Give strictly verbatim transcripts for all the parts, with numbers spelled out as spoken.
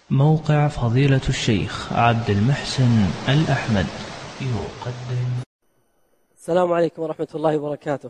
موقع فضيلة الشيخ عبد المحسن الأحمد يقدم. السلام عليكم ورحمة الله وبركاته.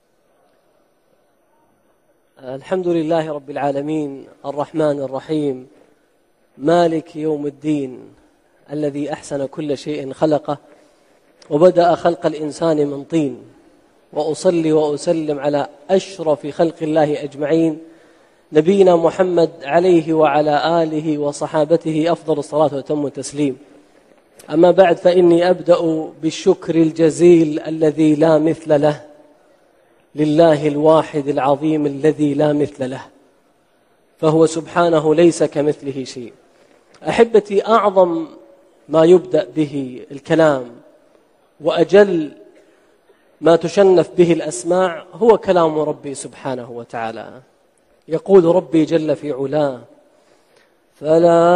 الحمد لله رب العالمين الرحمن الرحيم مالك يوم الدين الذي أحسن كل شيء خلقه وبدأ خلق الإنسان من طين، وأصلي وأسلم على أشرف خلق الله أجمعين نبينا محمد عليه وعلى آله وصحابته أفضل الصلاة وتم التسليم. أما بعد، فإني أبدأ بالشكر الجزيل الذي لا مثل له لله الواحد العظيم الذي لا مثل له، فهو سبحانه ليس كمثله شيء. أحبتي، أعظم ما يبدأ به الكلام وأجل ما تشنف به الأسماع هو كلام ربي سبحانه وتعالى. يقول ربي جل في علاه: فلا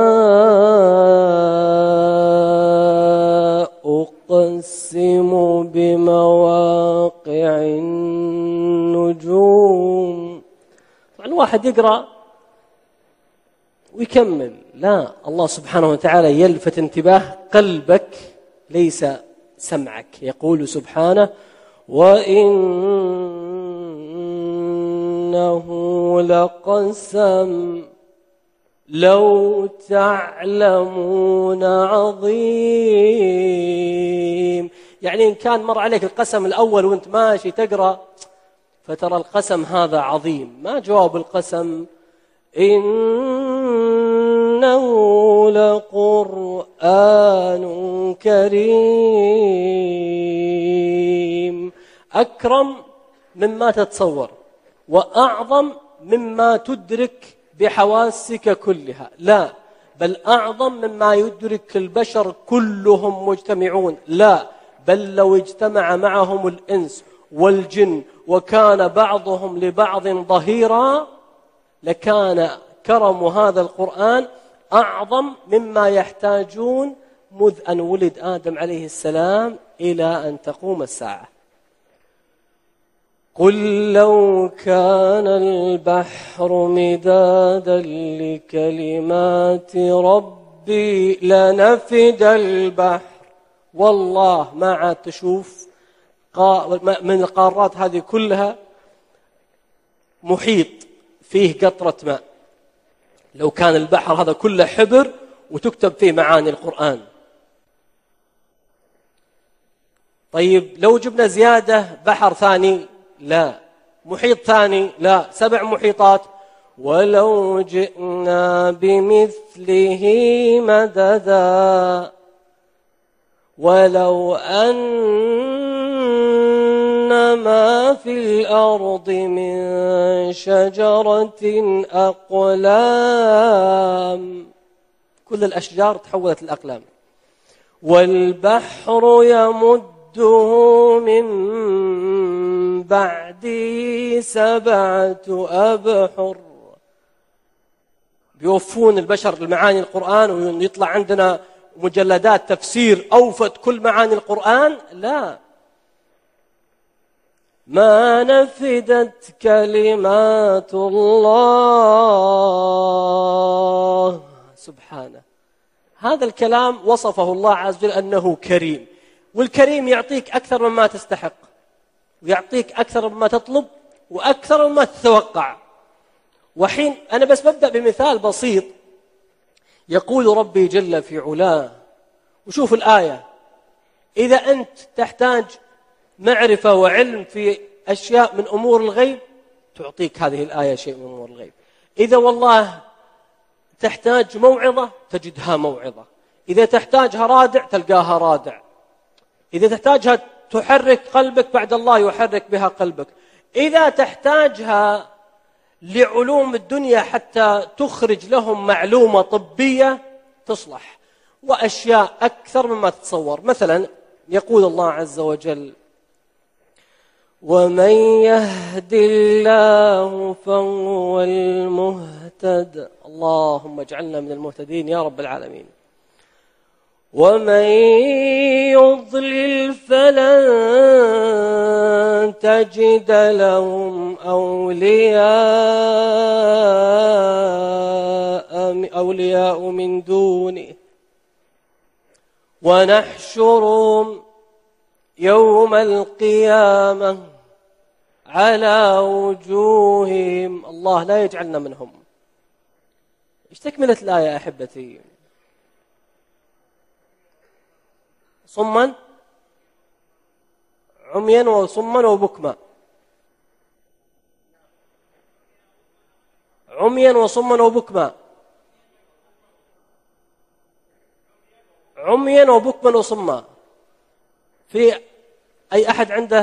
أقسم بمواقع النجوم. طبعا واحد يقرأ ويكمل، لا، الله سبحانه وتعالى يلفت انتباه قلبك ليس سمعك. يقول سبحانه: وإنه لقسم لو تعلمون عظيم. يعني إن كان مر عليك القسم الأول وانت ماشي تقرأ فترى القسم هذا عظيم، ما جواب القسم؟ إنه لقرآن كريم، أكرم مما تتصور وأعظم مما تدرك بحواسك كلها، لا بل أعظم مما يدرك البشر كلهم مجتمعون، لا بل لو اجتمع معهم الإنس والجن وكان بعضهم لبعض ظهيرا لكان كرم هذا القرآن أعظم مما يحتاجون مذ أن ولد آدم عليه السلام إلى أن تقوم الساعة. قل لو كان البحر مدادا لكلمات ربي لنفد البحر. والله ما عاد تشوف من القارات هذه كلها محيط فيه قطرة ماء. لو كان البحر هذا كله حبر وتكتب فيه معاني القرآن. طيب لو جبنا زيادة بحر ثاني، لا، محيط ثاني، لا، سبع محيطات، ولو جئنا بمثله مددا ولو أن ما في الأرض من شجرة أقلام، كل الأشجار تحولت الأقلام، والبحر يمده من بعده سبعة أبحر. بيوفون البشر المعاني القرآن ويطلع عندنا مجلدات تفسير أوفت كل معاني القرآن، لا، ما نفدت كلمات الله سبحانه. هذا الكلام وصفه الله عز وجل أنه كريم، والكريم يعطيك أكثر مما تستحق ويعطيك أكثر مما تطلب وأكثر مما تتوقع. وحين أنا بس ببدأ بمثال بسيط. يقول ربي جل في علاه، وشوف الآية، إذا أنت تحتاج معرفة وعلم في أشياء من أمور الغيب تعطيك هذه الآية شيء من أمور الغيب. إذا والله تحتاج موعظة تجدها موعظة، إذا تحتاجها رادع تلقاها رادع، إذا تحتاجها تحرك قلبك بعد الله يحرك بها قلبك، إذا تحتاجها لعلوم الدنيا حتى تخرج لهم معلومة طبية تصلح، وأشياء أكثر مما تتصور. مثلا يقول الله عز وجل: ومن يهد الله فهو المهتد. اللهم اجعلنا من المهتدين يا رب العالمين. ومن يضلل فلن تجد لهم أولياء أولياء من دونه ونحشرهم يوم القيامة على وجوههم. الله لا يجعلنا منهم. ايش تكملة الآية أحبتي؟ صما عميا وصما وبكما. عميا وصما وبكما. عميا وبكما وصما. في أي أحد عنده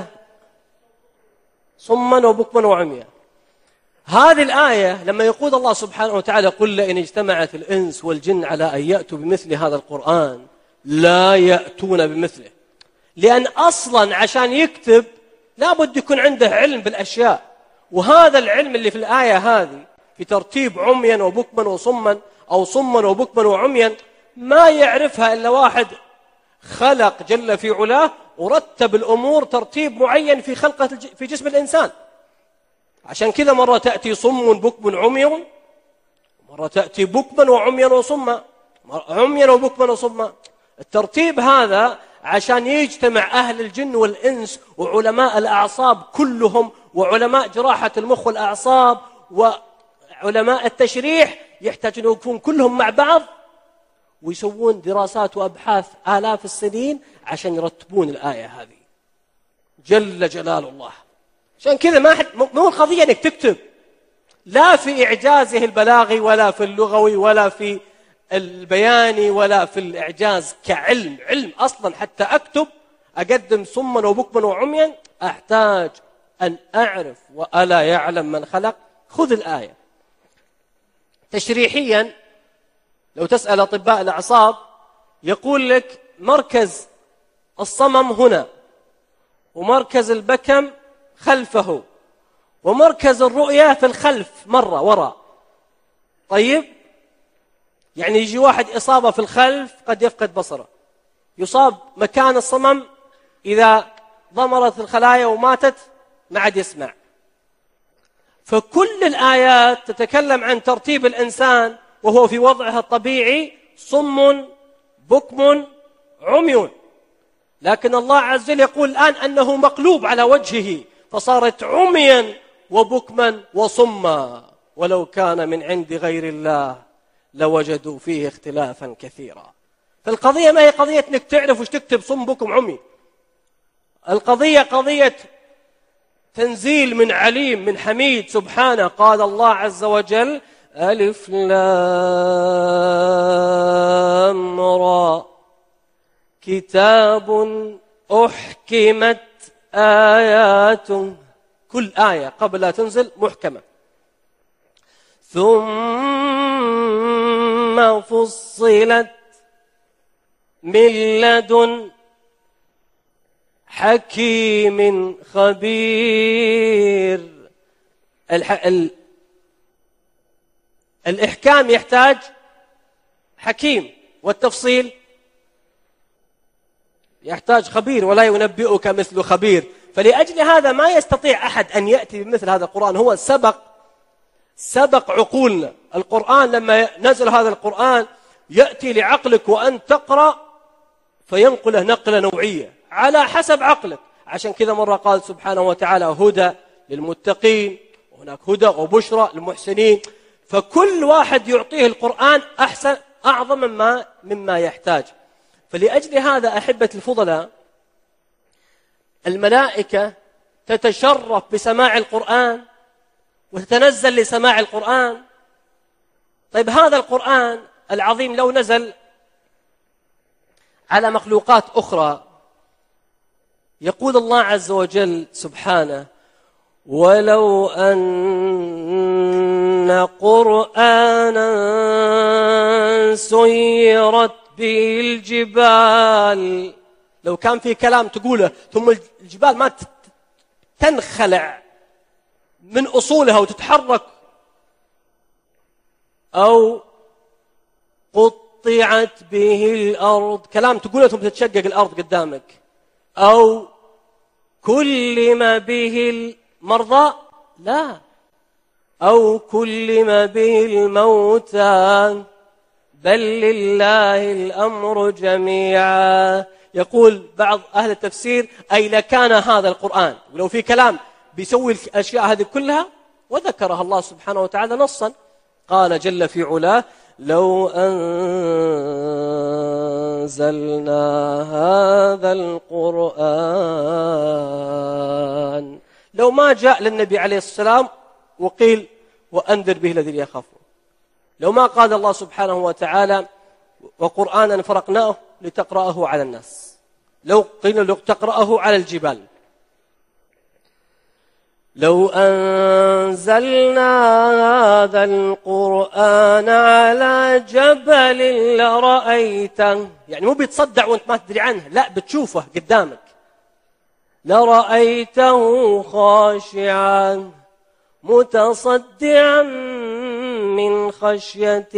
صما وبكما وعميا؟ هذه الآية لما يقول الله سبحانه وتعالى قل لئن اجتمعت الإنس والجن على أن يأتوا بمثل هذا القرآن لا يأتون بمثله، لأن أصلا عشان يكتب لابد يكون عنده علم بالأشياء، وهذا العلم اللي في الآية هذه في ترتيب عميا وبكما وصما أو صما وبكما وعميا ما يعرفها إلا واحد خلق جل في علاه ورتب الأمور ترتيب معين في خلقة في جسم الإنسان. عشان كذا مرة تأتي صم بكم عمي، مرة تأتي بكما وعميا وصما، عميا وبكما وصما. الترتيب هذا عشان يجتمع أهل الجن والإنس وعلماء الأعصاب كلهم وعلماء جراحة المخ والأعصاب وعلماء التشريح، يحتاج أن يكون كلهم مع بعض ويسوون دراسات وأبحاث آلاف السنين عشان يرتبون الآية هذه. جل جلال الله. عشان كذا ما حد مو القضية أنك تكتب، لا في إعجازه البلاغي ولا في اللغوي ولا في البياني ولا في الإعجاز كعلم. علم أصلا حتى أكتب أقدم صما وبكما وعميا أحتاج أن أعرف وألا يعلم من خلق. خذ الآية تشريحيا، لو تسأل أطباء الأعصاب يقول لك مركز الصمم هنا، ومركز البكم خلفه، ومركز الرؤية في الخلف مرة وراء. طيب يعني يجي واحد إصابة في الخلف قد يفقد بصره، يصاب مكان الصمم إذا ضمرت الخلايا وماتت ما عاد يسمع. فكل الآيات تتكلم عن ترتيب الإنسان وهو في وضعه الطبيعي صم بكم عمي، لكن الله عز وجل يقول الآن أنه مقلوب على وجهه فصارت عميا وبكما وصما ولو كان من عند غير الله لوجدوا فيه اختلافا كثيرا. فالقضية ما هي قضية أنك تعرف وش تكتب صم بكم عمي، القضية قضية تنزيل من عليم من حميد سبحانه. قال الله عز وجل ألف لام را كتاب أحكمت آياته، كل آية قبل لا تنزل محكمة، ثم فصلت من لدن حكيم خبير. الح... ال... الإحكام يحتاج حكيم، والتفصيل يحتاج خبير، ولا ينبئك مثل خبير. فلأجل هذا ما يستطيع أحد أن يأتي بمثل هذا القرآن. هو سبق سبق عقولنا. القرآن لما نزل هذا القرآن يأتي لعقلك وأن تقرأ فينقله نقلة نوعية على حسب عقلك. عشان كذا مرة قال سبحانه وتعالى هدى للمتقين، وهناك هدى وبشرى للمحسنين. فكل واحد يعطيه القرآن أحسن أعظم مما مما يحتاج. فلأجل هذا أحبة الفضلاء الملائكة تتشرف بسماع القرآن وتتنزل لسماع القرآن. طيب هذا القرآن العظيم لو نزل على مخلوقات أخرى، يقول الله عز وجل سبحانه ولو أن قرآنا سيرت به الجبال، لو كان في كلام تقوله ثم الجبال ما تنخلع من أصولها وتتحرك، أو قطعت به الأرض، كلام تقوله ثم تتشقق الأرض قدامك، أو كلم به المرضى، لا أو كلم به الموتى بل لله الأمر جميعا. يقول بعض أهل التفسير أي لكان هذا القرآن، ولو في كلام بيسوي الأشياء هذه كلها وذكرها الله سبحانه وتعالى نصا. قال جل في علاه: لو أنزلنا هذا القرآن، لو ما جاء للنبي عليه السلام وقيل وأنذر به الذين يخافون، لو ما قال الله سبحانه وتعالى وقرآنا فرقناه لتقرأه على الناس، لو قيل لو تقرأه على الجبال، لو أنزلنا هذا القرآن على جبل لرأيته، يعني مو بيتصدع وانت ما تدري عنه، لا بتشوفه قدامك، لرأيته خاشعا متصدعا من خشية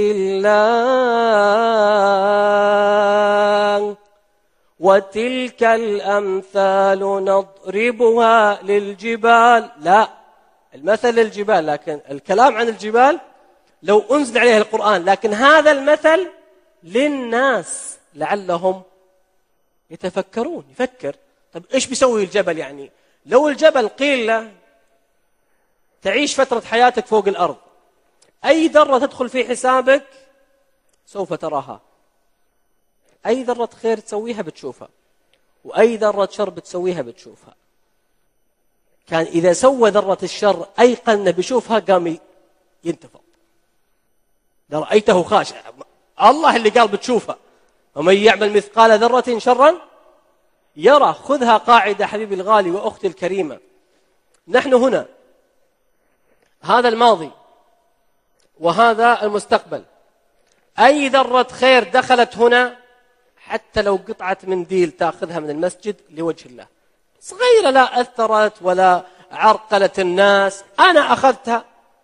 الله وتلك الأمثال نضربها للجبال. لا، المثل للجبال، لكن الكلام عن الجبال لو أنزل عليها القرآن، لكن هذا المثل للناس لعلهم يتفكرون. يفكر طب إيش بيسوي الجبل؟ يعني لو الجبل قيل له تعيش فترة حياتك فوق الأرض، أي ذرة تدخل في حسابك سوف تراها، أي ذرة خير تسويها بتشوفها، وأي ذرة شر بتسويها بتشوفها. كان إذا سوى ذرة الشر أيقن بيشوفها قام ينتفض، لرأيته خاشع، الله اللي قال بتشوفها. ومن يعمل مثقال ذرة شرا يرى. خذها قاعدة حبيبي الغالي وأختي الكريمة، نحن هنا هذا الماضي وهذا المستقبل، أي ذرة خير دخلت هنا حتى لو قطعة منديل تأخذها من المسجد لوجه الله صغيرة لا أثرت ولا عرقلت الناس، أنا أخذتها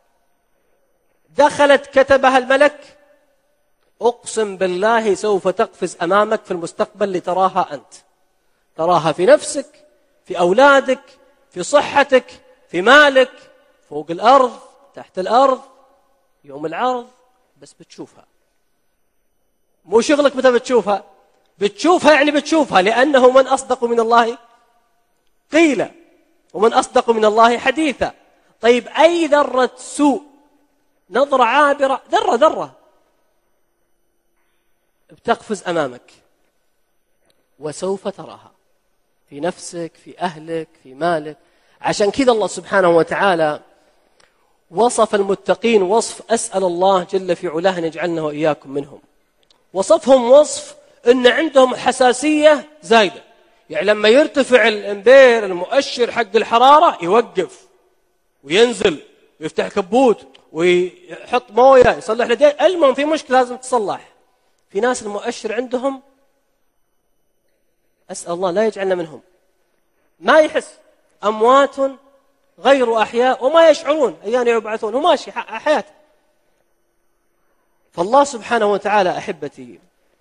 دخلت كتبها الملك، أقسم بالله سوف تقفز أمامك في المستقبل لتراها أنت، تراها في نفسك، في أولادك، في صحتك، في مالك، فوق الأرض، تحت الأرض، يوم العرض، بس بتشوفها. مو شغلك متى بتشوفها، بتشوفها يعني بتشوفها، لأنه من أصدق من الله قيل ومن أصدق من الله حديثا. طيب أي ذرة سوء، نظرة عابرة، ذرة ذرة بتقفز أمامك وسوف تراها في نفسك، في أهلك، في مالك. عشان كذا الله سبحانه وتعالى وصف المتقين وصف أسأل الله جل في علاه أن يجعلنا وإياكم منهم. وصفهم وصف أن عندهم حساسية زايدة، يعني لما يرتفع الإمبير المؤشر حق الحرارة يوقف وينزل ويفتح كبوت ويحط موية يصلح لديه، المهم في مشكلة لازم تصلح. في ناس المؤشر عندهم أسأل الله لا يجعلنا منهم، ما يحس، أموات غير أحياء وما يشعرون أيان يبعثون، وماشي حياته. فالله سبحانه وتعالى أحبتي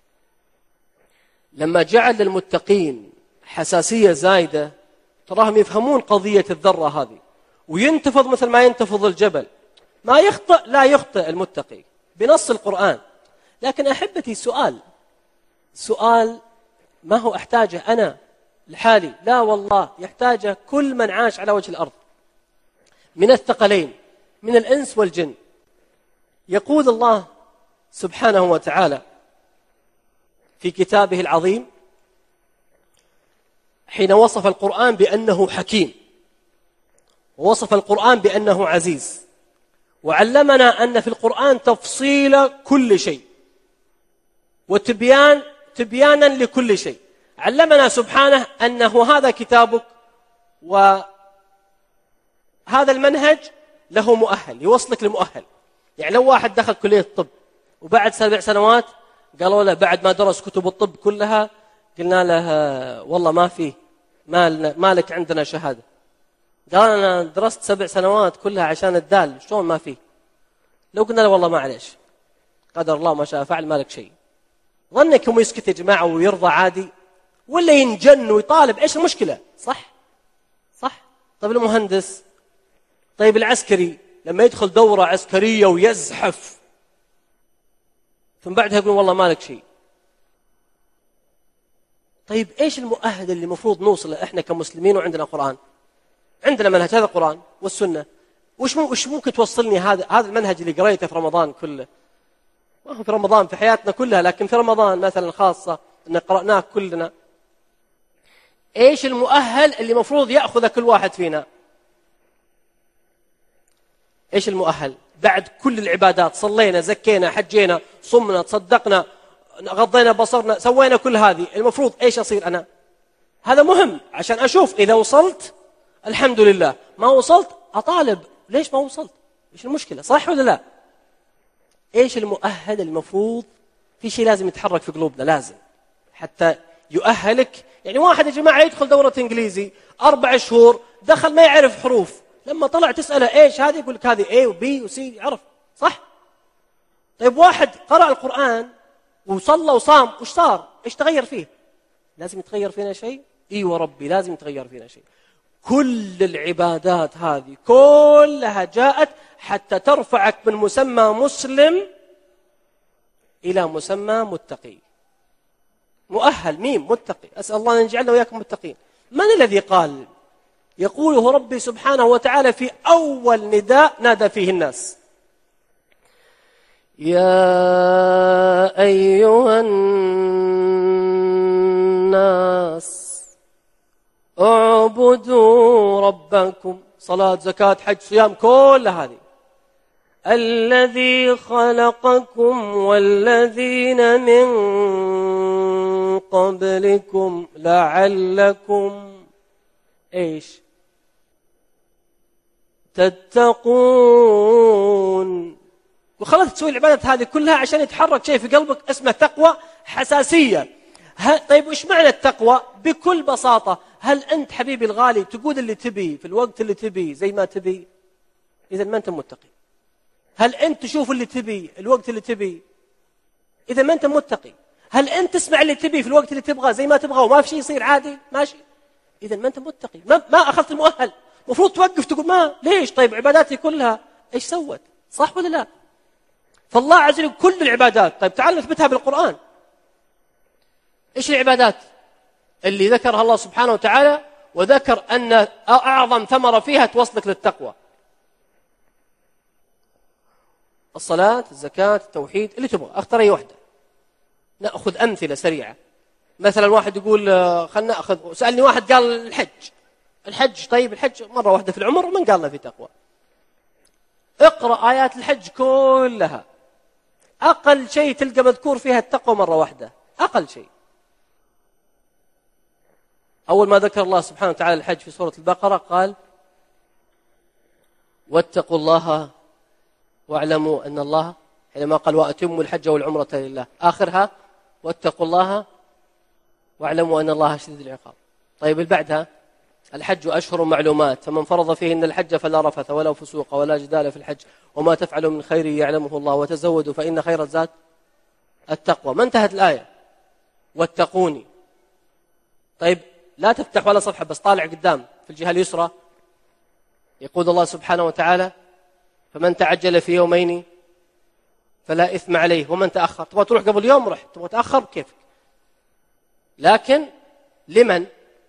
لما جعل للمتقين حساسية زايدة تراهم يفهمون قضية الذرة هذه وينتفض مثل ما ينتفض الجبل، ما يخطئ لا يخطئ المتقي بنص القرآن. لكن أحبتي سؤال سؤال ما هو أحتاجه أنا لحالي، لا والله يحتاجه كل من عاش على وجه الأرض من الثقلين من الإنس والجن. يقول الله سبحانه وتعالى في كتابه العظيم حين وصف القرآن بأنه حكيم، ووصف القرآن بأنه عزيز، وعلمنا أن في القرآن تفصيل كل شيء وتبيان تبيانا لكل شيء. علمنا سبحانه أنه هذا كتابك وهذا المنهج له مؤهل يوصلك لمؤهل. يعني لو واحد دخل كلية الطب وبعد سبع سنوات قالوا له بعد ما درس كتب الطب كلها قلنا له والله ما فيه ما لك عندنا شهادة، قال أنا درست سبع سنوات كلها عشان الدال، شلون ما فيه؟ لو قلنا له والله ما عليش قدر الله ما شاء فعل ما لك شيء، ظنكم يسكت يا جماعة ويرضى عادي ولا ينجن ويطالب؟ إيش المشكلة؟ صح صح. طيب المهندس، طيب العسكري، لما يدخل دورة عسكرية ويزحف ثم بعدها يقول والله ما لك شيء. طيب إيش المؤهل اللي مفروض نوصله إحنا كمسلمين وعندنا قرآن؟ عندنا منهج، هذا القرآن والسنة. وش وش ممكن توصلني هذا هذا المنهج اللي قريته في رمضان كله؟ ما هو في رمضان، في حياتنا كلها، لكن في رمضان مثلا خاصة أن قرأناه كلنا. إيش المؤهل اللي مفروض يأخذ كل واحد فينا؟ إيش المؤهل بعد كل العبادات؟ صلينا، زكينا، حجينا، صمنا، تصدقنا، غضينا بصرنا، سوينا كل هذه، المفروض إيش أصير أنا؟ هذا مهم عشان أشوف إذا وصلت الحمد لله، ما وصلت أطالب ليش ما وصلت، إيش المشكلة، صح ولا لا؟ إيش المؤهل المفروض؟ في شيء لازم يتحرك في قلوبنا، لازم حتى يؤهلك. يعني واحد يا جماعة يدخل دورة إنجليزي أربع شهور، دخل ما يعرف حروف، لما طلع تسأله إيش هذه يقول لك هذه A و B و C، يعرف صح؟ طيب واحد قرأ القرآن وصلى وصام، وش صار؟ إيش تغير فيه؟ لازم يتغير فينا شيء؟ إي وربي لازم يتغير فينا شيء. كل العبادات هذه كلها جاءت حتى ترفعك من مسمى مسلم إلى مسمى متقي. مؤهل ميم متقي، أسأل الله أن يجعلنا وإياكم متقين. من الذي قال؟ يقوله ربي سبحانه وتعالى في أول نداء نادى فيه الناس: يا أيها الناس اعبدوا ربكم. صلاة، زكاة، حج، صيام، كل هذه. الذي خلقكم والذين من قبلكم لعلكم ايش تتقون. وخلت تسوي العبادة هذه كلها عشان يتحرك شيء في قلبك اسمه تقوى، حساسية. طيب وش معنى التقوى؟ بكل بساطة، هل أنت حبيبي الغالي تقول اللي تبي في الوقت اللي تبي زي ما تبي؟ إذا ما أنت متقي. هل أنت تشوف اللي تبي الوقت اللي تبي؟ إذا ما أنت متقي. هل أنت تسمع اللي تبي في الوقت اللي تبغى زي ما تبغى وما في شيء يصير عادي ماشي؟ إذا ما أنت متقي، ما, ما أخذت المؤهل. مفروض توقف تقول ما ليش؟ طيب عباداتي كلها إيش سوت؟ صح ولا لا؟ فالله عز وجل كل العبادات. طيب تعال نثبتها بالقرآن. إيش العبادات اللي ذكرها الله سبحانه وتعالى وذكر أن أعظم ثمرة فيها توصلك للتقوى؟ الصلاة، الزكاة، التوحيد، اللي تبغى اختار أي واحدة. نأخذ أمثلة سريعة. مثلا واحد يقول خلنا نأخذ، سألني واحد قال الحج. الحج طيب الحج مرة واحدة في العمر، من قالنا في تقوى؟ اقرأ آيات الحج كلها، أقل شيء تلقى مذكور فيها التقوى مرة واحدة، أقل شيء. أول ما ذكر الله سبحانه وتعالى الحج في سورة البقرة قال واتقوا الله واعلموا أن الله، حينما قال وأتموا الحج والعمرة لله، آخرها واتقوا الله واعلموا أن الله شديد العقاب. طيب بعدها الحج أشهر معلومات، فمن فرض فيهن الحج فلا رفث ولا فسوق ولا جدال في الحج وما تفعلوا من خير يعلمه الله وتزودوا فإن خير الزاد التقوى. ما انتهت الآية واتقوني. طيب لا تفتح ولا صفحة، بس طالع قدام في الجهة اليسرى يقول الله سبحانه وتعالى فمن تعجل في يومين فلا إثم عليه ومن تأخر. تبغى تروح قبل يوم رح، تبغى تأخر كيفك. لكن لمن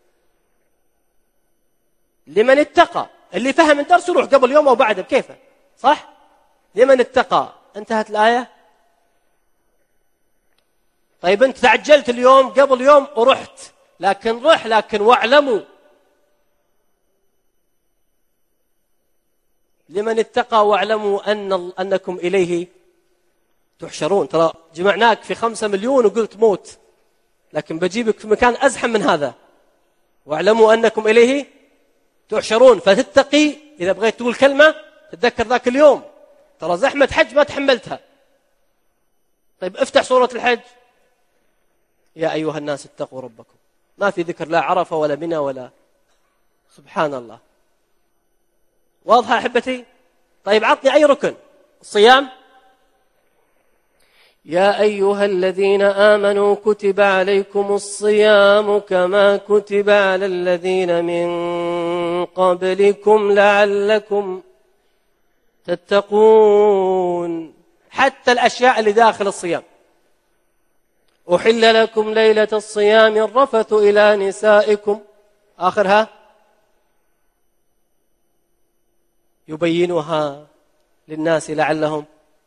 لمن اتقى، اللي فهم الدرس يروح قبل يوم أو بعده بكيفه، صح؟ لمن اتقى. انتهت الآية. طيب أنت تعجلت اليوم قبل يوم ورحت، لكن روح لكن واعلموا لمن اتقى واعلموا أن أنكم إليه تحشرون. ترى جمعناك في خمسة مليون وقلت موت، لكن بجيبك في مكان أزحم من هذا. واعلموا أنكم إليه تحشرون. فتتقي إذا بغيت تقول كلمة تتذكر ذاك اليوم، ترى زحمة حج ما تحملتها. طيب افتح سورة الحج، يا أيها الناس اتقوا ربكم، ما في ذكر لا عرفة ولا منى ولا، سبحان الله. واضحة أحبتي؟ طيب عطني أي ركن. الصيام، يا أيها الذين آمنوا كتب عليكم الصيام كما كتب على الذين من قبلكم لعلكم تتقون. حتى الأشياء اللي داخل الصيام. أحل لكم ليلة الصيام الرفث إلى نسائكم، آخرها يبينها للناس لعلهم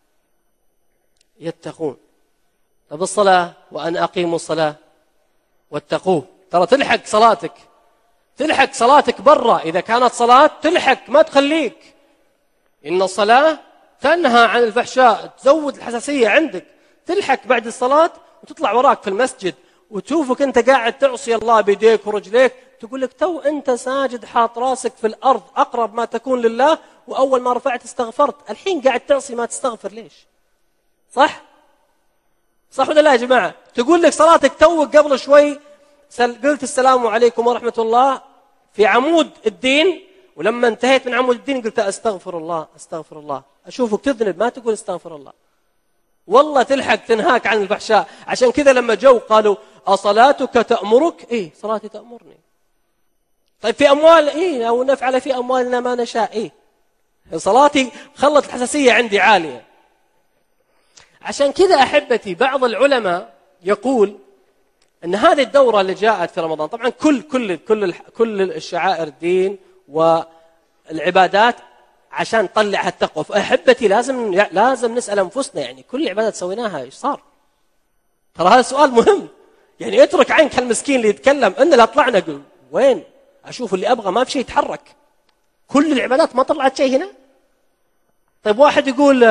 يتقون. طب الصلاة، وأن أقيموا الصلاة واتقوه، ترى تلحق صلاتك، تلحق صلاتك برا، إذا كانت صلاة تلحق ما تخليك. إن الصلاة تنهى عن الفحشاء، تزود الحساسية عندك، تلحق بعد الصلاة وتطلع وراك في المسجد وتشوفك أنت قاعد تعصي الله بيديك ورجليك، تقول لك تو أنت ساجد حاط راسك في الأرض أقرب ما تكون لله، وأول ما رفعت استغفرت، الحين قاعد تعصي ما تستغفر ليش؟ صح؟ صح ولا لا يا جماعة؟ تقول لك صلاتك توك قبل شوي قلت السلام عليكم ورحمة الله في عمود الدين، ولما انتهيت من عمود الدين قلت أستغفر الله أستغفر الله، أشوفك تذنب ما تقول أستغفر الله. والله تلحق تنهاك عن الفحشاء. عشان كذا لما جو قالوا أصلاتك تأمرك؟ إيه صلاتي تأمرني. طيب في أموال؟ إيه أو نفعل في أموالنا ما نشاء. إيه صلاتي خلت الحساسية عندي عالية. عشان كذا أحبتي بعض العلماء يقول أن هذه الدورة اللي جاءت في رمضان، طبعا كل كل كل كل الشعائر الدين والعبادات عشان تطلع التقوى، فأحبتي لازم لازم نسأل أنفسنا، يعني كل العبادات سويناها إيش صار؟ ترى هذا سؤال مهم. يعني اترك عنك المسكين اللي يتكلم، إن لا طلعنا قل وين أشوف اللي أبغى، ما في شيء يتحرك، كل العبادات ما طلعت شيء هنا. طيب واحد يقول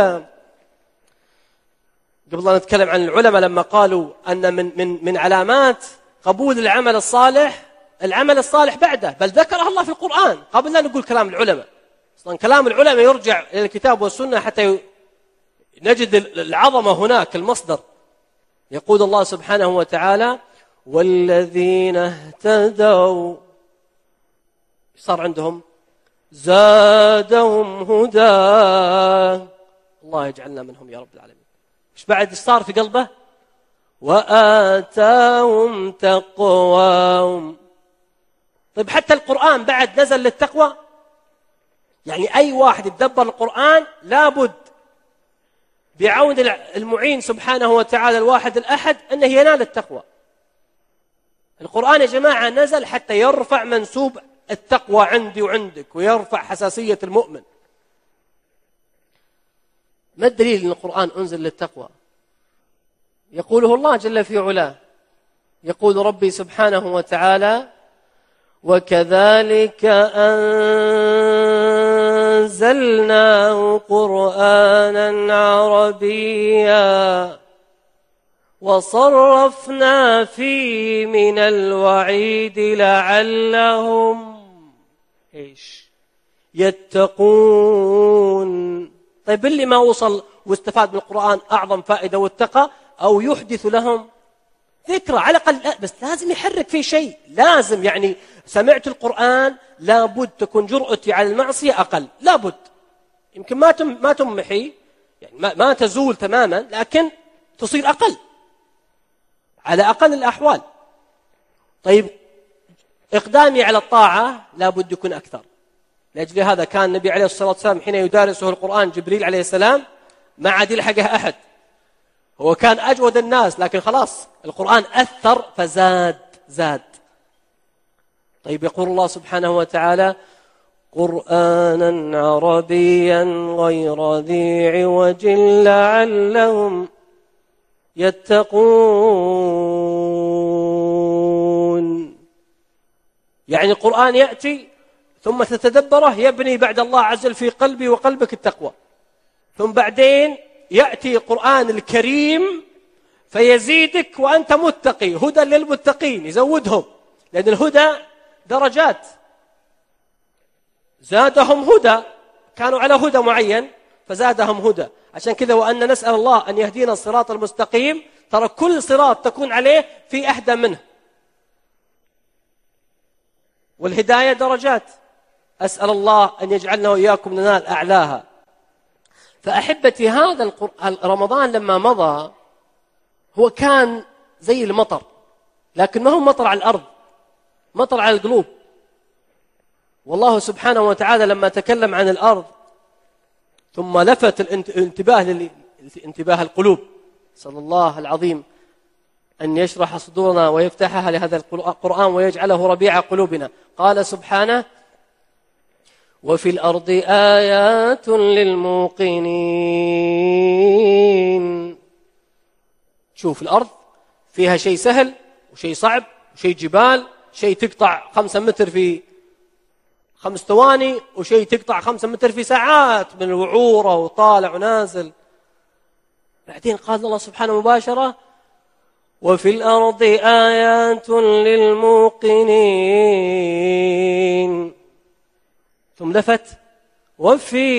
قبل أن نتكلم عن العلماء لما قالوا أن من من من علامات قبول العمل الصالح العمل الصالح بعده، بل ذكرها الله في القرآن قبل لا نقول كلام العلماء. أصلا كلام العلماء يرجع إلى الكتاب والسنة حتى نجد العظمة هناك المصدر. يقول الله سبحانه وتعالى والذين اهتدوا صار عندهم زادهم هدى. الله يجعلنا منهم يا رب العالمين. إيش بعد صار في قلبه؟ وآتاهم تقواهم. طيب حتى القرآن بعد نزل للتقوى، يعني أي واحد يتدبر القرآن لابد بعون المعين سبحانه وتعالى الواحد الأحد أنه ينال التقوى. القرآن يا جماعة نزل حتى يرفع منسوب التقوى عندي وعندك، ويرفع حساسية المؤمن. ما الدليل أن القرآن أنزل للتقوى؟ يقوله الله جل في علاه، يقول ربي سبحانه وتعالى وكذلك أنزلناه قرآنا عربيا وصرفنا فيه من الوعيد لعلهم إيش يتقون. طيب اللي ما وصل واستفاد من القرآن أعظم فائدة واتقى، أو يحدث لهم ذكرى على الأقل، بس لازم يحرك فيه شيء، لازم يعني سمعت القرآن لابد تكون جرأتي على المعصية أقل، لابد يمكن ما تم ما تمحي يعني ما, ما تزول تماما، لكن تصير أقل على أقل الأحوال. طيب إقدامي على الطاعة لابد يكون أكثر. لأجل هذا كان النبي عليه الصلاة والسلام حين يدارسه القرآن جبريل عليه السلام ما عاد يلحقه أحد، هو كان أجود الناس، لكن خلاص القرآن أثر فزاد زاد. طيب يقول الله سبحانه وتعالى قرآنا عربيا غير ذي عوج لعلهم يتقون. يعني القرآن يأتي ثم تتدبره يبني بعد الله عز وجل في قلبي وقلبك التقوى، ثم بعدين يأتي القرآن الكريم فيزيدك وأنت متقي، هدى للمتقين يزودهم، لأن الهدى درجات، زادهم هدى، كانوا على هدى معين فزادهم هدى. عشان كذا وأن نسأل الله أن يهدينا الصراط المستقيم، ترى كل صراط تكون عليه في أهدى منه، والهداية درجات، أسأل الله أن يجعلنا وإياكم ننال أعلاها. فأحبتي هذا رمضان لما مضى هو كان زي المطر، لكن ما هو مطر على الأرض، مطر على القلوب. والله سبحانه وتعالى لما تكلم عن الأرض ثم لفت الانتباه لانتباه القلوب. صلى الله العظيم أن يشرح صدورنا ويفتحها لهذا القرآن ويجعله ربيع قلوبنا. قال سبحانه: وفي الأرض آيات للموقنين. شوف الأرض فيها شيء سهل وشيء صعب وشيء جبال، شيء تقطع خمسة متر في خمس ثواني وشيء تقطع خمسة متر في ساعات من الوعورة وطالع ونازل. بعدين قال الله سبحانه مباشرة: وفي الأرض آيات للموقنين. ثم لفت: وفي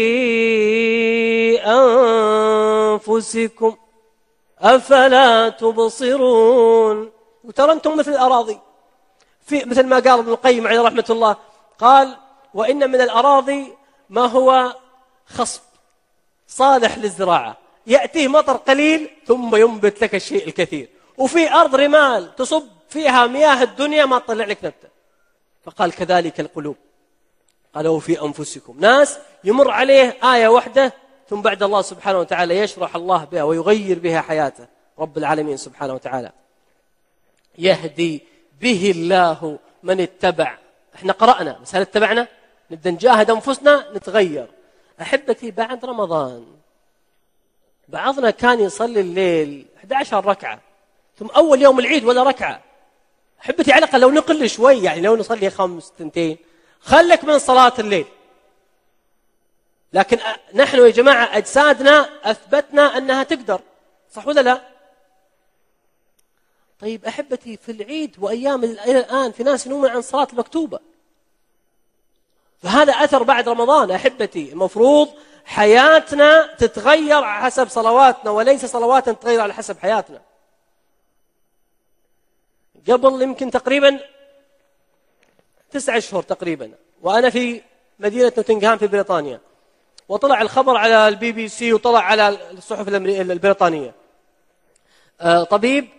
أنفسكم أفلا تبصرون. وترى أنتم مثل الأراضي، في مثل ما قال ابن القيم عليه رحمة الله، قال: وإن من الأراضي ما هو خصب صالح للزراعة، يأتيه مطر قليل ثم ينبت لك الشيء الكثير، وفي أرض رمال تصب فيها مياه الدنيا ما تطلع لك نبتة. فقال: كذلك القلوب. قالوا: في أنفسكم. ناس يمر عليه آية واحدة ثم بعد الله سبحانه وتعالى يشرح الله بها ويغير بها حياته رب العالمين سبحانه وتعالى. يهدي به الله من اتبع. احنا قرأنا، بس هل اتبعنا؟ نبدأ نجاهد أنفسنا نتغير. أحبتي، بعد رمضان بعضنا كان يصلي الليل أحد عشر ركعة، ثم أول يوم العيد ولا ركعة. أحبتي، على الأقل لو نقل شوي، يعني لو نصلي خمس تنتين خلك من صلاة الليل. لكن نحن يا جماعة أجسادنا أثبتنا أنها تقدر، صح ولا لا؟ طيب أحبتي، في العيد وأيام إلى الآن في ناس ينومون عن صلاة المكتوبة، فهذا أثر بعد رمضان. أحبتي، المفروض حياتنا تتغير حسب صلواتنا وليس صلواتنا تتغير على حسب حياتنا. قبل يمكن تقريبا تسعة أشهر تقريبا وأنا في مدينة نوتنغهام في بريطانيا، وطلع الخبر على البي بي سي وطلع على الصحف البريطانية، طبيب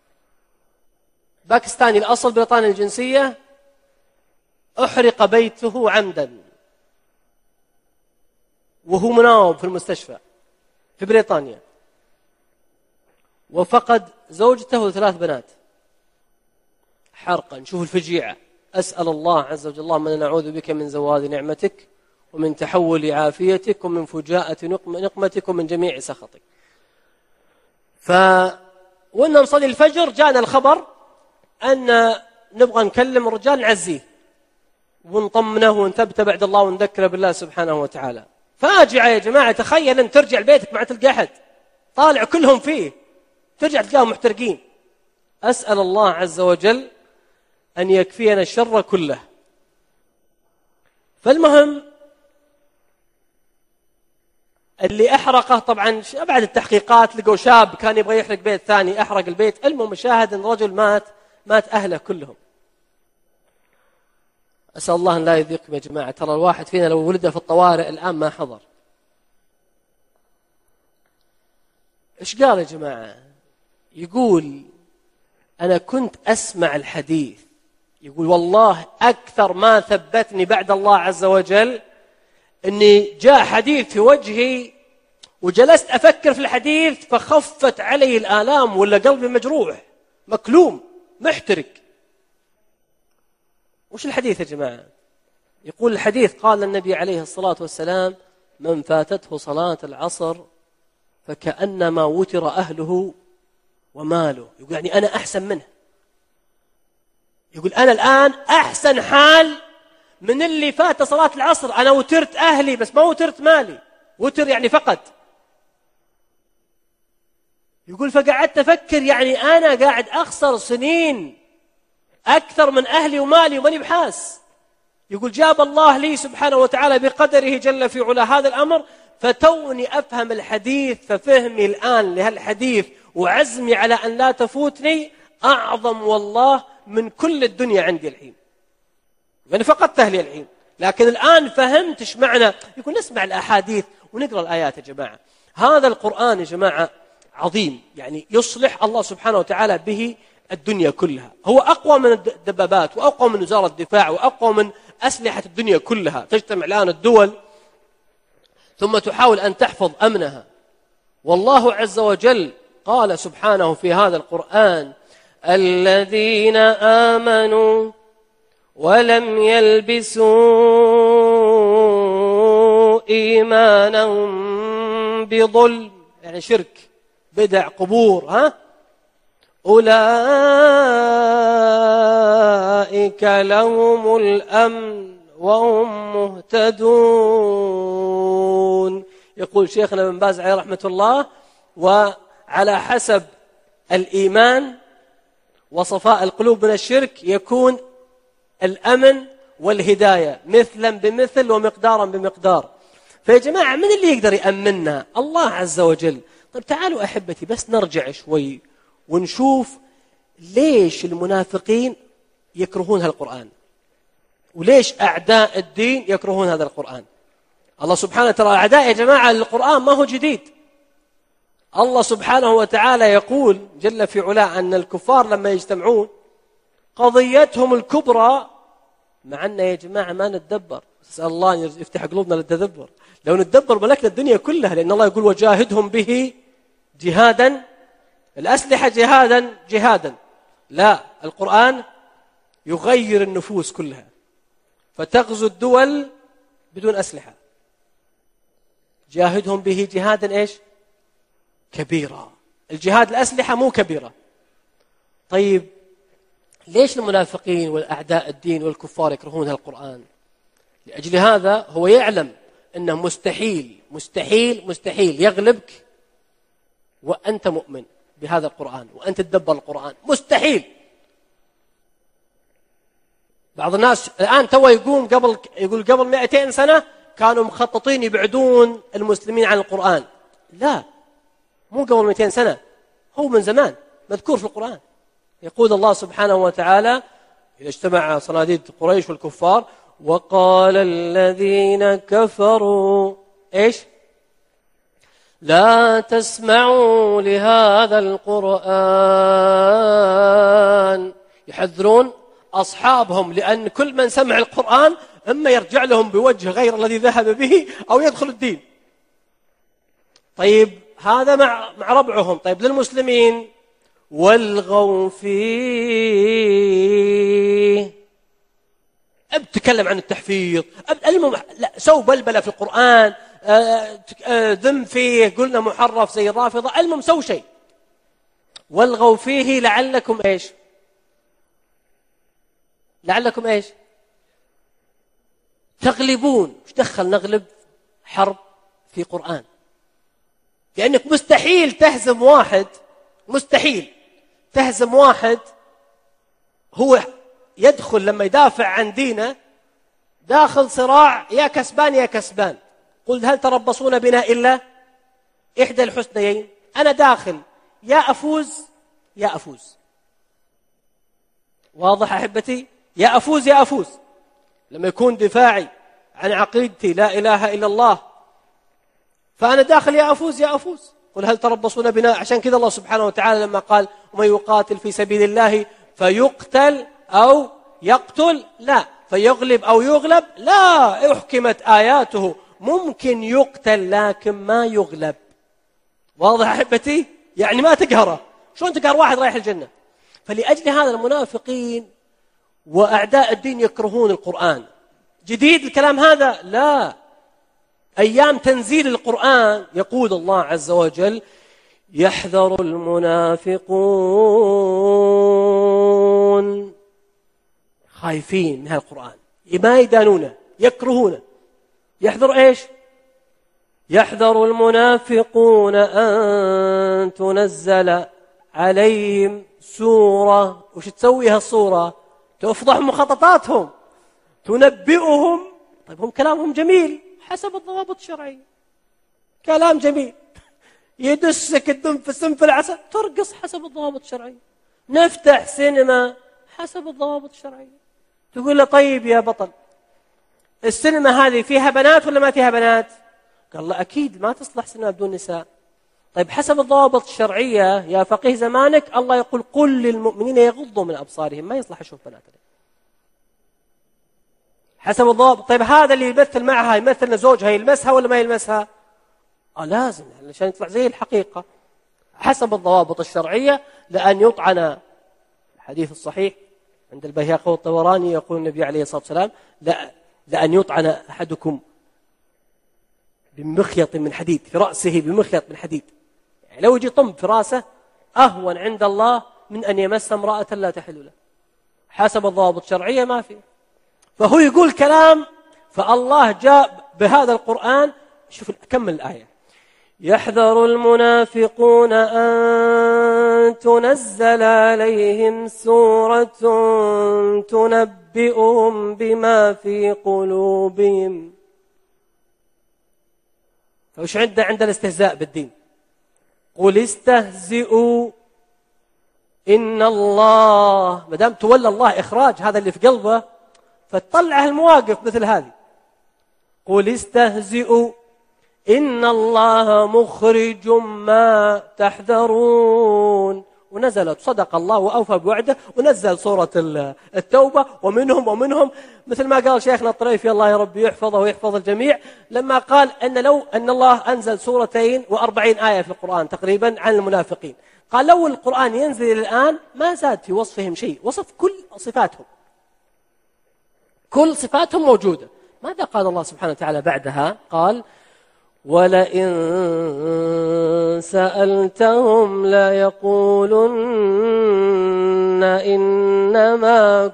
باكستاني الأصل بريطاني الجنسية أحرق بيته عمدا وهو مناوب في المستشفى في بريطانيا، وفقد زوجته وثلاث بنات حرقا. شوف الفجيعة. أسأل الله عز وجل: اللهم إنا نعوذ بك من زوال نعمتك ومن تحول عافيتك ومن فجاءة نقمتك ومن جميع سخطك. فوإنا نصلي الفجر جاءنا الخبر أن نبغى نكلم الرجال نعزيه ونطمنه ونثبته بعد الله ونذكره بالله سبحانه وتعالى. فاجعة يا جماعة. تخيل أن ترجع لبيتك ما تلقى أحد، طالع كلهم فيه، ترجع تلقاهم محترقين. أسأل الله عز وجل أن يكفينا الشر كله. فالمهم اللي أحرقه طبعا بعد التحقيقات لقوا شاب كان يبغى يحرق بيت ثاني، أحرق البيت. المهم شاهد أن رجل مات مات أهله كلهم. أسأل الله أن لا يذيقكم يا جماعة. ترى الواحد فينا لو ولد في الطوارئ الآن ما حضر. إيش قال يا جماعة؟ يقول: أنا كنت أسمع الحديث، يقول والله أكثر ما ثبتني بعد الله عز وجل أني جاء حديث في وجهي وجلست أفكر في الحديث فخفت علي الآلام ولا قلبي مجروح مكلوم محترق. وش الحديث يا جماعة؟ يقول الحديث: قال النبي عليه الصلاة والسلام: من فاتته صلاة العصر فكأنما وتر أهله وماله. يقول يعني أنا أحسن منه. يقول أنا الآن أحسن حال من اللي فات صلاة العصر. أنا وترت أهلي بس ما وترت مالي، وتر يعني فقد. يقول فقعدت أفكر يعني أنا قاعد أخسر سنين أكثر من أهلي ومالي وماني بحاس. يقول جاب الله لي سبحانه وتعالى بقدره جل في علا هذا الأمر، فتوني أفهم الحديث، ففهمي الآن لهالحديث وعزمي على أن لا تفوتني أعظم والله من كل الدنيا عندي الحين. يعني فقدت أهلي الحين، لكن الآن فهمت إيش معنى. يقول نسمع الأحاديث ونقرأ الآيات يا جماعة. هذا القرآن يا جماعة عظيم، يعني يصلح الله سبحانه وتعالى به الدنيا كلها. هو أقوى من الدبابات وأقوى من وزارة الدفاع وأقوى من أسلحة الدنيا كلها. تجتمع الآن الدول ثم تحاول أن تحفظ أمنها. والله عز وجل قال سبحانه في هذا القرآن: الذين آمنوا ولم يلبسوا إيمانهم بظلم، يعني شرك، بدع، قبور، ها أولئك لهم الأمن وهم مهتدون. يقول شيخنا بن باز عليه رحمة الله: وعلى حسب الإيمان وصفاء القلوب من الشرك يكون الأمن والهداية مثلا بمثل ومقدارا بمقدار. فيا جماعة، من اللي يقدر يأمننا؟ الله عز وجل. طيب تعالوا أحبتي بس نرجع شوي ونشوف ليش المنافقين يكرهون هذا القرآن، وليش أعداء الدين يكرهون هذا القرآن. الله سبحانه وتعالى أعداء يا جماعة القرآن ما هو جديد. الله سبحانه وتعالى يقول جل في علاه أن الكفار لما يجتمعون قضيتهم الكبرى، مع أن يا جماعة ما نتدبر، نسأل الله أن يفتح قلوبنا للتدبر. لو نتدبر ملكنا الدنيا كلها، لأن الله يقول: وجاهدهم به جهادا، الأسلحة جهادا جهادا. لا، القرآن يغير النفوس كلها، فتغزو الدول بدون أسلحة. جاهدهم به جهادا إيش؟ كبيرة. الجهاد الأسلحة مو كبيرة. طيب ليش المنافقين والأعداء الدين والكفار يكرهون القرآن؟ لأجل هذا هو يعلم أنه مستحيل مستحيل مستحيل يغلبك وأنت مؤمن بهذا القرآن وأنت تدبر القرآن، مستحيل. بعض الناس الآن تو يقوم قبل يقول قبل مئتين سنة كانوا مخططين يبعدون المسلمين عن القرآن. لا، مو قبل مئتين سنة، هو من زمان مذكور في القرآن. يقول الله سبحانه وتعالى: إذا اجتمع صناديد قريش والكفار وقال الذين كفروا إيش؟ لا تسمعوا لهذا القرآن، يحذرون أصحابهم، لأن كل من سمع القرآن إما يرجع لهم بوجه غير الذي ذهب به أو يدخل الدين. طيب هذا مع مع ربعهم. طيب للمسلمين: والغوا فيه، ابتكلم عن التحفيظ، المهم لا سو بلبلة في القرآن، ذم فيه، قلنا محرف زي الرافضة، المهم سو شيء. والغوا فيه لعلكم ايش؟ لعلكم ايش؟ تغلبون. ايش دخل نغلب حرب في قرآن؟ لأنك مستحيل تهزم واحد، مستحيل تهزم واحد هو يدخل لما يدافع عن دينه داخل صراع يا كسبان يا كسبان. قل هل تربصون بنا إلا إحدى الحسنيين، أنا داخل يا أفوز يا أفوز. واضح أحبتي؟ يا أفوز يا أفوز. لما يكون دفاعي عن عقيدتي لا إله إلا الله فأنا داخل يا أفوز يا أفوز. قل هل تربصون بنا. عشان كذا الله سبحانه وتعالى لما قال: ومن يقاتل في سبيل الله فيقتل أو يقتل، لا فيغلب أو يغلب، لا، أحكمت آياته، ممكن يقتل لكن ما يغلب. واضح أحبتي؟ يعني ما تقهره. شلون تقهر واحد رايح الجنة؟ فلأجل هذا المنافقين وأعداء الدين يكرهون القرآن. جديد الكلام هذا؟ لا، أيام تنزيل القرآن يقول الله عز وجل: يحذر المنافقون، خايفين من هذا القرآن، ما يدانونه، يكرهونه. يحذر إيش؟ يحذر المنافقون أن تنزل عليهم سورة. وش تسوي هالسورة؟ تفضح مخططاتهم، تنبئهم. طيب هم كلامهم جميل حسب الضوابط الشرعية، كلام جميل، يدسك الدم في السم في العسل، ترقص حسب الضوابط الشرعية. نفتح سينما حسب الضوابط الشرعية. تقول له: طيب يا بطل، السينما هذه فيها بنات ولا ما فيها بنات؟ قال له: أكيد ما تصلح سينما بدون نساء. طيب حسب الضوابط الشرعية يا فقيه زمانك الله يقول: قل للمؤمنين يغضوا من أبصارهم، ما يصلح أشوف بنات. حسب الضوابط. طيب هذا اللي يمثل معها يمثل زوجها يلمسها ولا ما يلمسها؟ آه لازم عشان يطلع زي الحقيقة حسب الضوابط الشرعية. لأن يطعن الحديث الصحيح عند البيهقي والطبراني يقول النبي عليه الصلاة والسلام لا لأن يطعن أحدكم بمخيط من حديد في رأسه بمخيط من حديد، يعني لو يجي طنب في رأسه أهون عند الله من أن يمس امرأة لا تحل له. حسب الضوابط الشرعية ما في. فهو يقول كلام، فالله جاء بهذا القرآن. شوف كمل الآية: يحذر المنافقون أن تنزل عليهم سورة تنبئهم بما في قلوبهم. فوش عنده عند الاستهزاء بالدين؟ قل استهزئوا إن الله، ما دام تولى الله إخراج هذا اللي في قلبه فتطلع المواقف مثل هذه. قل استهزئوا إن الله مخرج ما تحذرون. ونزلت صدق الله وأوفى بوعده ونزل سورة التوبة ومنهم ومنهم مثل ما قال شيخنا الطريفي الله يا رب يحفظه ويحفظ الجميع لما قال أن لو أن الله أنزل سورتين وأربعين آية في القرآن تقريبا عن المنافقين، قال لو القرآن ينزل الآن ما زاد في وصفهم شيء، وصف كل صفاتهم، كل صفاتهم موجودة. ماذا قال الله سبحانه وتعالى بعدها؟ قال ولئن سألتهم ليقولن إنما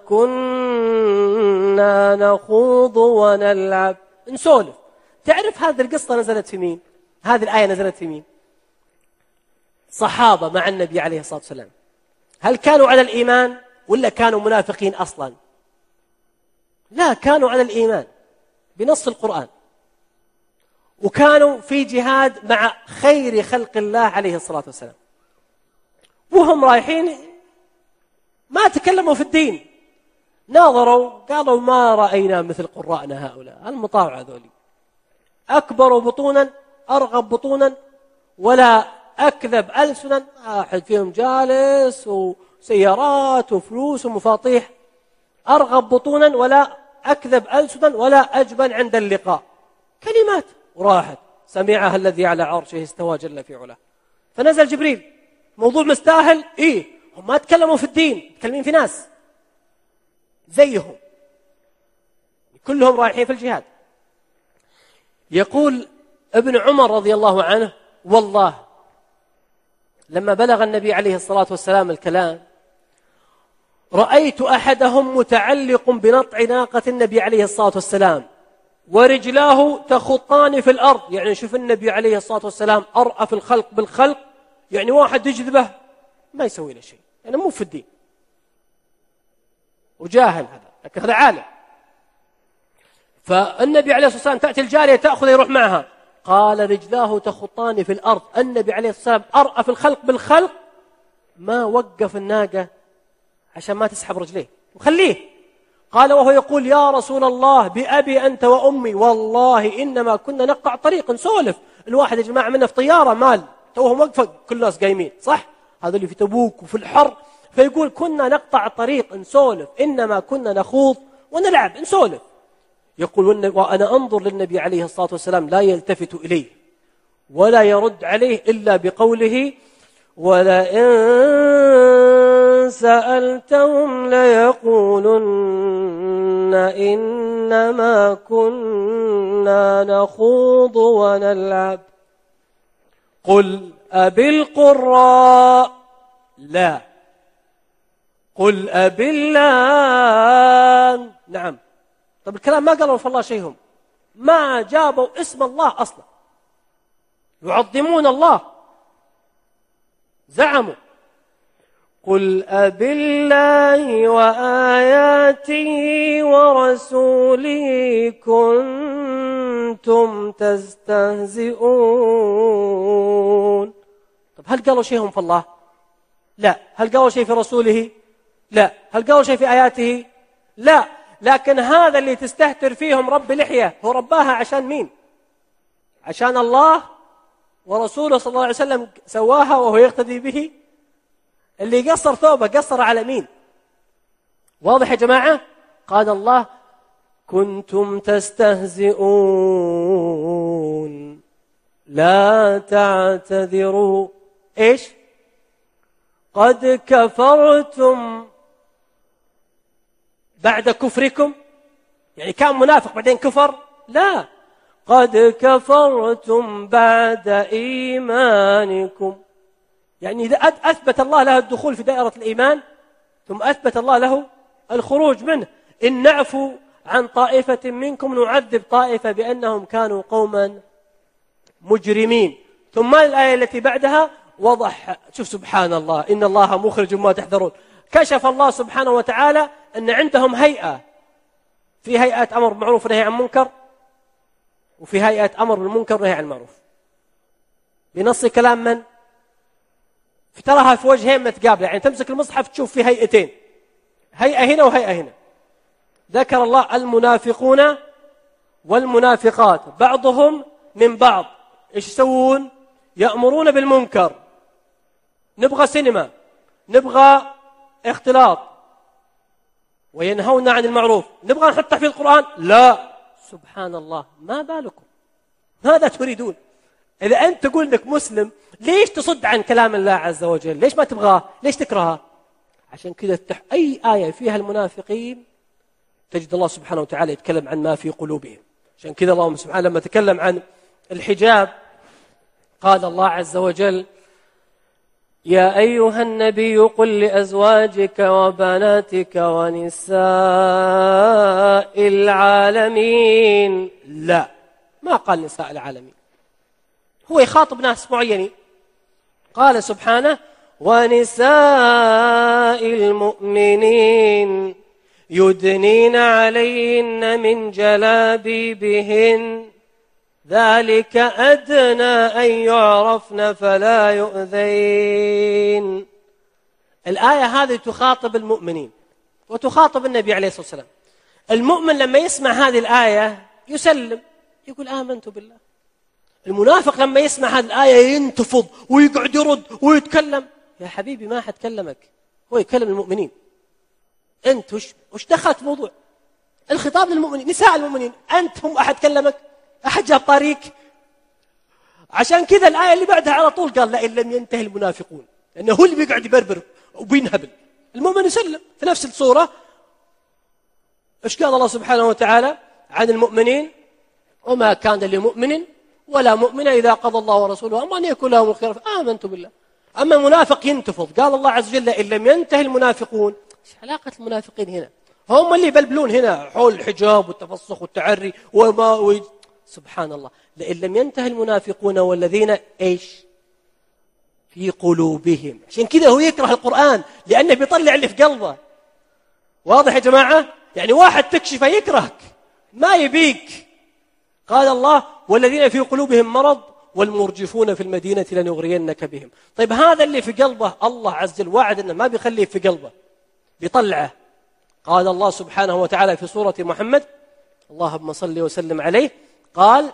كنا نخوض ونلعب، نسولف. تعرف هذه القصة نزلت في مين؟ هذه الآية نزلت في مين؟ صحابة مع النبي عليه الصلاة والسلام. هل كانوا على الإيمان ولا كانوا منافقين أصلا؟ لا، كانوا على الإيمان بنص القرآن، وكانوا في جهاد مع خير خلق الله عليه الصلاة والسلام، وهم رايحين ما تكلموا في الدين، ناظروا قالوا ما رأينا مثل قرائنا هؤلاء المطاوع ذولي، أكبر بطونا أرغب بطونا ولا أكذب ألسنا، أحد فيهم جالس وسيارات وفلوس ومفاطيح، أرغب بطونا ولا أكذب ألسنا ولا أجبن عند اللقاء. كلمات وراحت سمعها الذي على عرشه استوى جل في علاه. فنزل جبريل، موضوع مستاهل. إيه هم ما تكلموا في الدين، تكلمين في ناس زيهم كلهم رايحين في الجهاد. يقول ابن عمر رضي الله عنه والله لما بلغ النبي عليه الصلاة والسلام الكلام رأيت أحدهم متعلق بنطع ناقة النبي عليه الصلاة والسلام ورجلاه تخطان في الأرض، يعني شوف النبي عليه الصلاة والسلام أرأف الخلق بالخلق، يعني واحد يجذبه ما يسوي له شيء، يعني مو في الدين وجاهل هذا، لكن هذا عالم. فالنبي عليه الصلاة والسلام تأتي الجارية تأخذ يروح معها، قال رجلاه تخطان في الأرض. النبي عليه الصلاة والسلام أرأف الخلق بالخلق، ما وقف الناقة عشان ما تسحب رجليه وخليه. قال وهو يقول يا رسول الله بأبي أنت وأمي والله إنما كنا نقطع طريق نسولف. الواحد يا جماعة منا في طيارة مال توهم وقفة كل الناس قايمين صح، هذا اللي في تبوك وفي الحر، فيقول كنا نقطع طريق نسولف، إنما كنا نخوض ونلعب نسولف. يقول وأنا أنظر للنبي عليه الصلاة والسلام لا يلتفت إليه ولا يرد عليه إلا بقوله ولئن سألتهم ليقولن إنما كنا نخوض ونلعب قل أبي القراء لا قل أبي الله. نعم. طب الكلام ما قالوا فالله شيء، هم ما جابوا اسم الله أصلا، يعظمون الله، زعموا قل أبي الله وآياته ورسوله كنتم تستهزئون. طب هل قالوا شيء هم في الله؟ لا. هل قالوا شيء في رسوله؟ لا. هل قالوا شيء في آياته؟ لا. لكن هذا اللي تستهتر فيهم رب لحية هو رباها عشان مين؟ عشان الله ورسوله صلى الله عليه وسلم سواها وهو يقتدي به. اللي قصر ثوبه قصر على مين؟ واضح يا جماعة؟ قال الله كنتم تستهزئون لا تعتذروا. إيش؟ قد كفرتم بعد كفركم، يعني كان منافق بعدين كفر؟ لا، قد كفرتم بعد إيمانكم، يعني إذا أثبت الله له الدخول في دائرة الإيمان ثم أثبت الله له الخروج منه. إن نعفو عن طائفة منكم نعذب طائفة بأنهم كانوا قوما مجرمين. ثم الآية التي بعدها وضح، شوف سبحان الله، إن الله مخرج ما تحذرون. كشف الله سبحانه وتعالى أن عندهم هيئة، في هيئة أمر بالمعروف ونهي عن منكر، وفي هيئة أمر بالمنكر ونهي عن المعروف، بنص كلام من؟ تراها في وجهين متقابلة، يعني تمسك المصحف تشوف في هيئتين، هيئة هنا وهيئة هنا. ذكر الله المنافقون والمنافقات بعضهم من بعض، إيش يسوون؟ يأمرون بالمنكر، نبغى سينما، نبغى اختلاط، وينهون عن المعروف. نبغى نحط تحفيظ القرآن، لا، سبحان الله، ما بالكم، ماذا تريدون؟ إذا أنت تقول إنك مسلم، ليش تصد عن كلام الله عز وجل؟ ليش ما تبغاه؟ ليش تكرهه؟ عشان كذا أي آية فيها المنافقين تجد الله سبحانه وتعالى يتكلم عن ما في قلوبهم. عشان كذا الله سبحانه لما تكلم عن الحجاب قال الله عز وجل: يا أيها النبي قل لأزواجك وبناتك ونساء العالمين. لا، ما قال نساء العالمين، هو يخاطب ناس معينين. قال سبحانه: ونساء المؤمنين يدنين عليهن من جلابيبهن ذلك أدنى أن يعرفن فلا يؤذين. الآية هذه تخاطب المؤمنين وتخاطب النبي عليه الصلاة والسلام. المؤمن لما يسمع هذه الآية يسلم، يقول آمنت بالله. المنافق لما يسمع هذه الآية ينتفض ويقعد يرد ويتكلم. يا حبيبي ما حد كلمك، هو يكلم المؤمنين. أنت وش, وش دخلت في موضوع الخطاب للمؤمنين؟ نساء المؤمنين، أنت هم أحد كلمك؟ أحد جاب طريق؟ عشان كذا الآية اللي بعدها على طول قال: لئن لم ينتهي المنافقون، لأنه هو اللي بيقعد يبربر وبينهبل. المؤمن يسلم في نفس الصورة. إيش قال الله سبحانه وتعالى عن المؤمنين؟ وما كان لمؤمن ولا مؤمنة إذا قضى الله ورسوله أمرا أن يكون لهم الخير آمنت بالله. أما المنافق ينتفض، قال الله عز وجل: إن لم ينتهي المنافقون. إيش علاقة المنافقين هنا؟ هم اللي يبلبلون هنا حول الحجاب والتفسخ والتعري وما و... سبحان الله. لئن لم ينتهي المنافقون والذين إيش في قلوبهم. عشان كذا هو يكره القرآن، لأنه بيطلع اللي في قلبه. واضح يا جماعة؟ يعني واحد تكشفه يكرهك، ما يبيك. قال الله: والذين في قلوبهم مرض والمرجفون في المدينة لنغرينك بهم. طيب هذا اللي في قلبه الله عز وجل وعد أنه ما بيخليه في قلبه، بيطلعه. قال الله سبحانه وتعالى في سورة محمد، اللهم صل وسلم عليه، قال: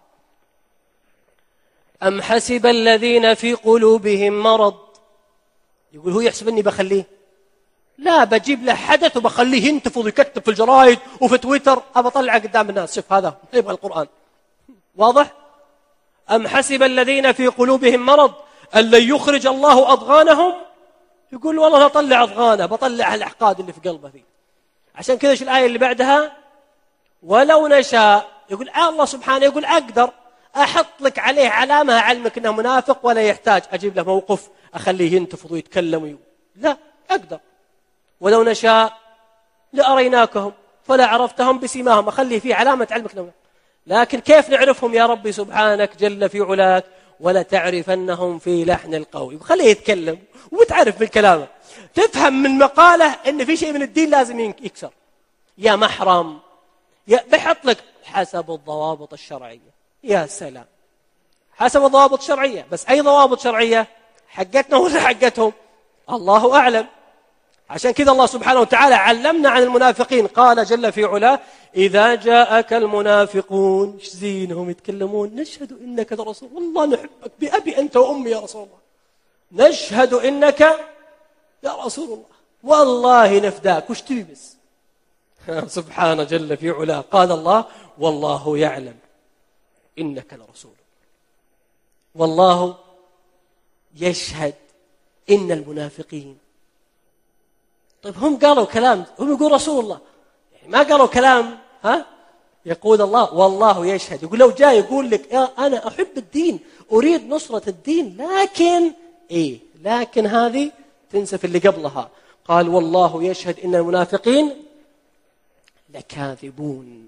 أم حسب الذين في قلوبهم مرض. يقول هو يحسب أني بخليه؟ لا، بجيب له حدث وبخليه ينتفض ويكتب في الجرايد وفي تويتر، أبى أطلعه قدام الناس. شوف هذا يبغى القرآن. واضح؟ أم حسب الذين في قلوبهم مرض أن لن يخرج الله أضغانهم. يقول والله لا أطلع أضغانه، بطلع الأحقاد اللي في قلبه ذي. عشان كذا شو الآية اللي بعدها؟ ولو نشاء. يقول الله سبحانه يقول أقدر أحط لك عليه علامة أعلمك أنه منافق، ولا يحتاج أجيب له موقف أخليه ينتفض ويتكلم ويقول. لا، أقدر. ولو نشاء لأريناكهم فلا عرفتهم بسيماهم، أخليه فيه علامة علمك لهم. لكن كيف نعرفهم يا ربي سبحانك جل في علاك؟ ولا تعرفنهم في لحن القول. خليه يتكلم وتعرف بالكلام، تفهم من مقاله ان في شيء من الدين لازم يكسر. يا محرم، يا بحط لك حسب الضوابط الشرعيه. يا سلام، حسب الضوابط الشرعيه. بس اي ضوابط شرعيه؟ حقتنا ولا حقتهم؟ الله اعلم. عشان كذا الله سبحانه وتعالى علمنا عن المنافقين. قال جل في علاه: إذا جاءك المنافقون، ايش زينهم يتكلمون، نشهد إنك لرسول والله، نحبك بأبي أنت وأمي يا رسول الله، نشهد إنك يا رسول الله، والله نفداك، وش تبي بس؟ سبحانه جل في علاه. قال الله والله يعلم إنك لرسول، والله يشهد إن المنافقين. طيب هم قالوا كلام، هم يقول رسول الله، يعني ما قالوا كلام. ها يقول الله والله يشهد. يقول لو جاء يقول لك يا أنا أحب الدين، أريد نصرة الدين، لكن إيه لكن هذه تنسف اللي قبلها. قال والله يشهد إن المنافقين لكاذبون.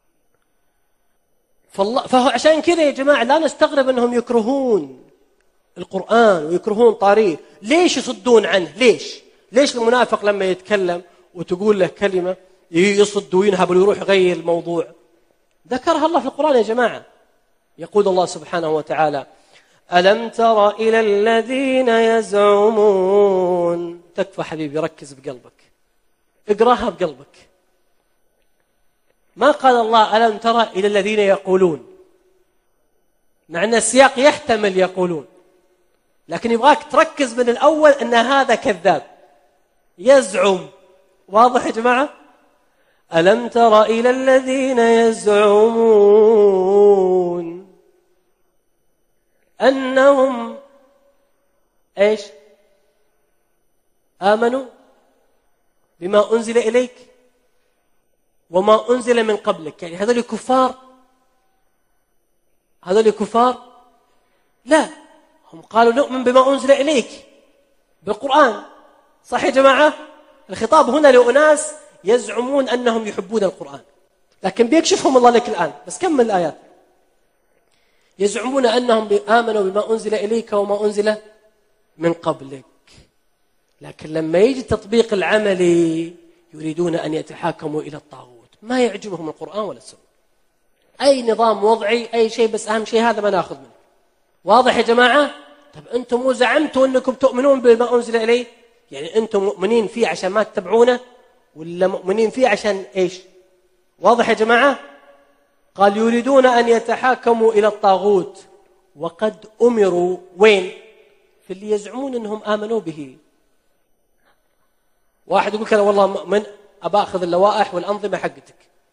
فالله فهو عشان كذا يا جماعة لا نستغرب أنهم يكرهون القرآن ويكرهون طاريه. ليش يصدون عنه؟ ليش ليش المنافق لما يتكلم وتقول له كلمة يصد وينهب ويروح يغير الموضوع؟ ذكرها الله في القرآن يا جماعة. يقول الله سبحانه وتعالى ألم تر إلى الذين يزعمون. تكفى حبيبي، ركز بقلبك، اقراها بقلبك. ما قال الله ألم تر إلى الذين يقولون، مع أن السياق يحتمل يقولون، لكن يبغاك تركز من الأول أن هذا كذاب يزعم. واضح يا جماعة؟ ألم تر إلى الذين يزعمون أنهم إيش آمنوا بما أنزل إليك وما أنزل من قبلك. يعني هذول كفار، هذول كفار؟ لا، هم قالوا نؤمن بما أنزل إليك بالقرآن. صح يا جماعة؟ الخطاب هنا لأناس يزعمون أنهم يحبون القرآن، لكن بيكشفهم الله لك الآن. بس كمل الآيات. يزعمون أنهم آمنوا بما أنزل إليك وما أنزل من قبلك، لكن لما يجي التطبيق العملي يريدون أن يتحاكموا إلى الطاغوت. ما يعجبهم القرآن ولا السنة، أي نظام وضعي أي شيء، بس أهم شيء هذا ما نأخذ منه. واضح يا جماعة؟ طب أنتم مو زعمتوا أنكم تؤمنون بما أنزل إليه؟ يعني أنتم مؤمنين فيه عشان ما تتبعونه، ولا مؤمنين فيه عشان إيش؟ واضح يا جماعة؟ قال يريدون أن يتحاكموا إلى الطاغوت وقد أمروا وين؟ في اللي يزعمون أنهم آمنوا به. واحد يقول كذا والله من أبا أخذ اللوائح والأنظمة حقتك.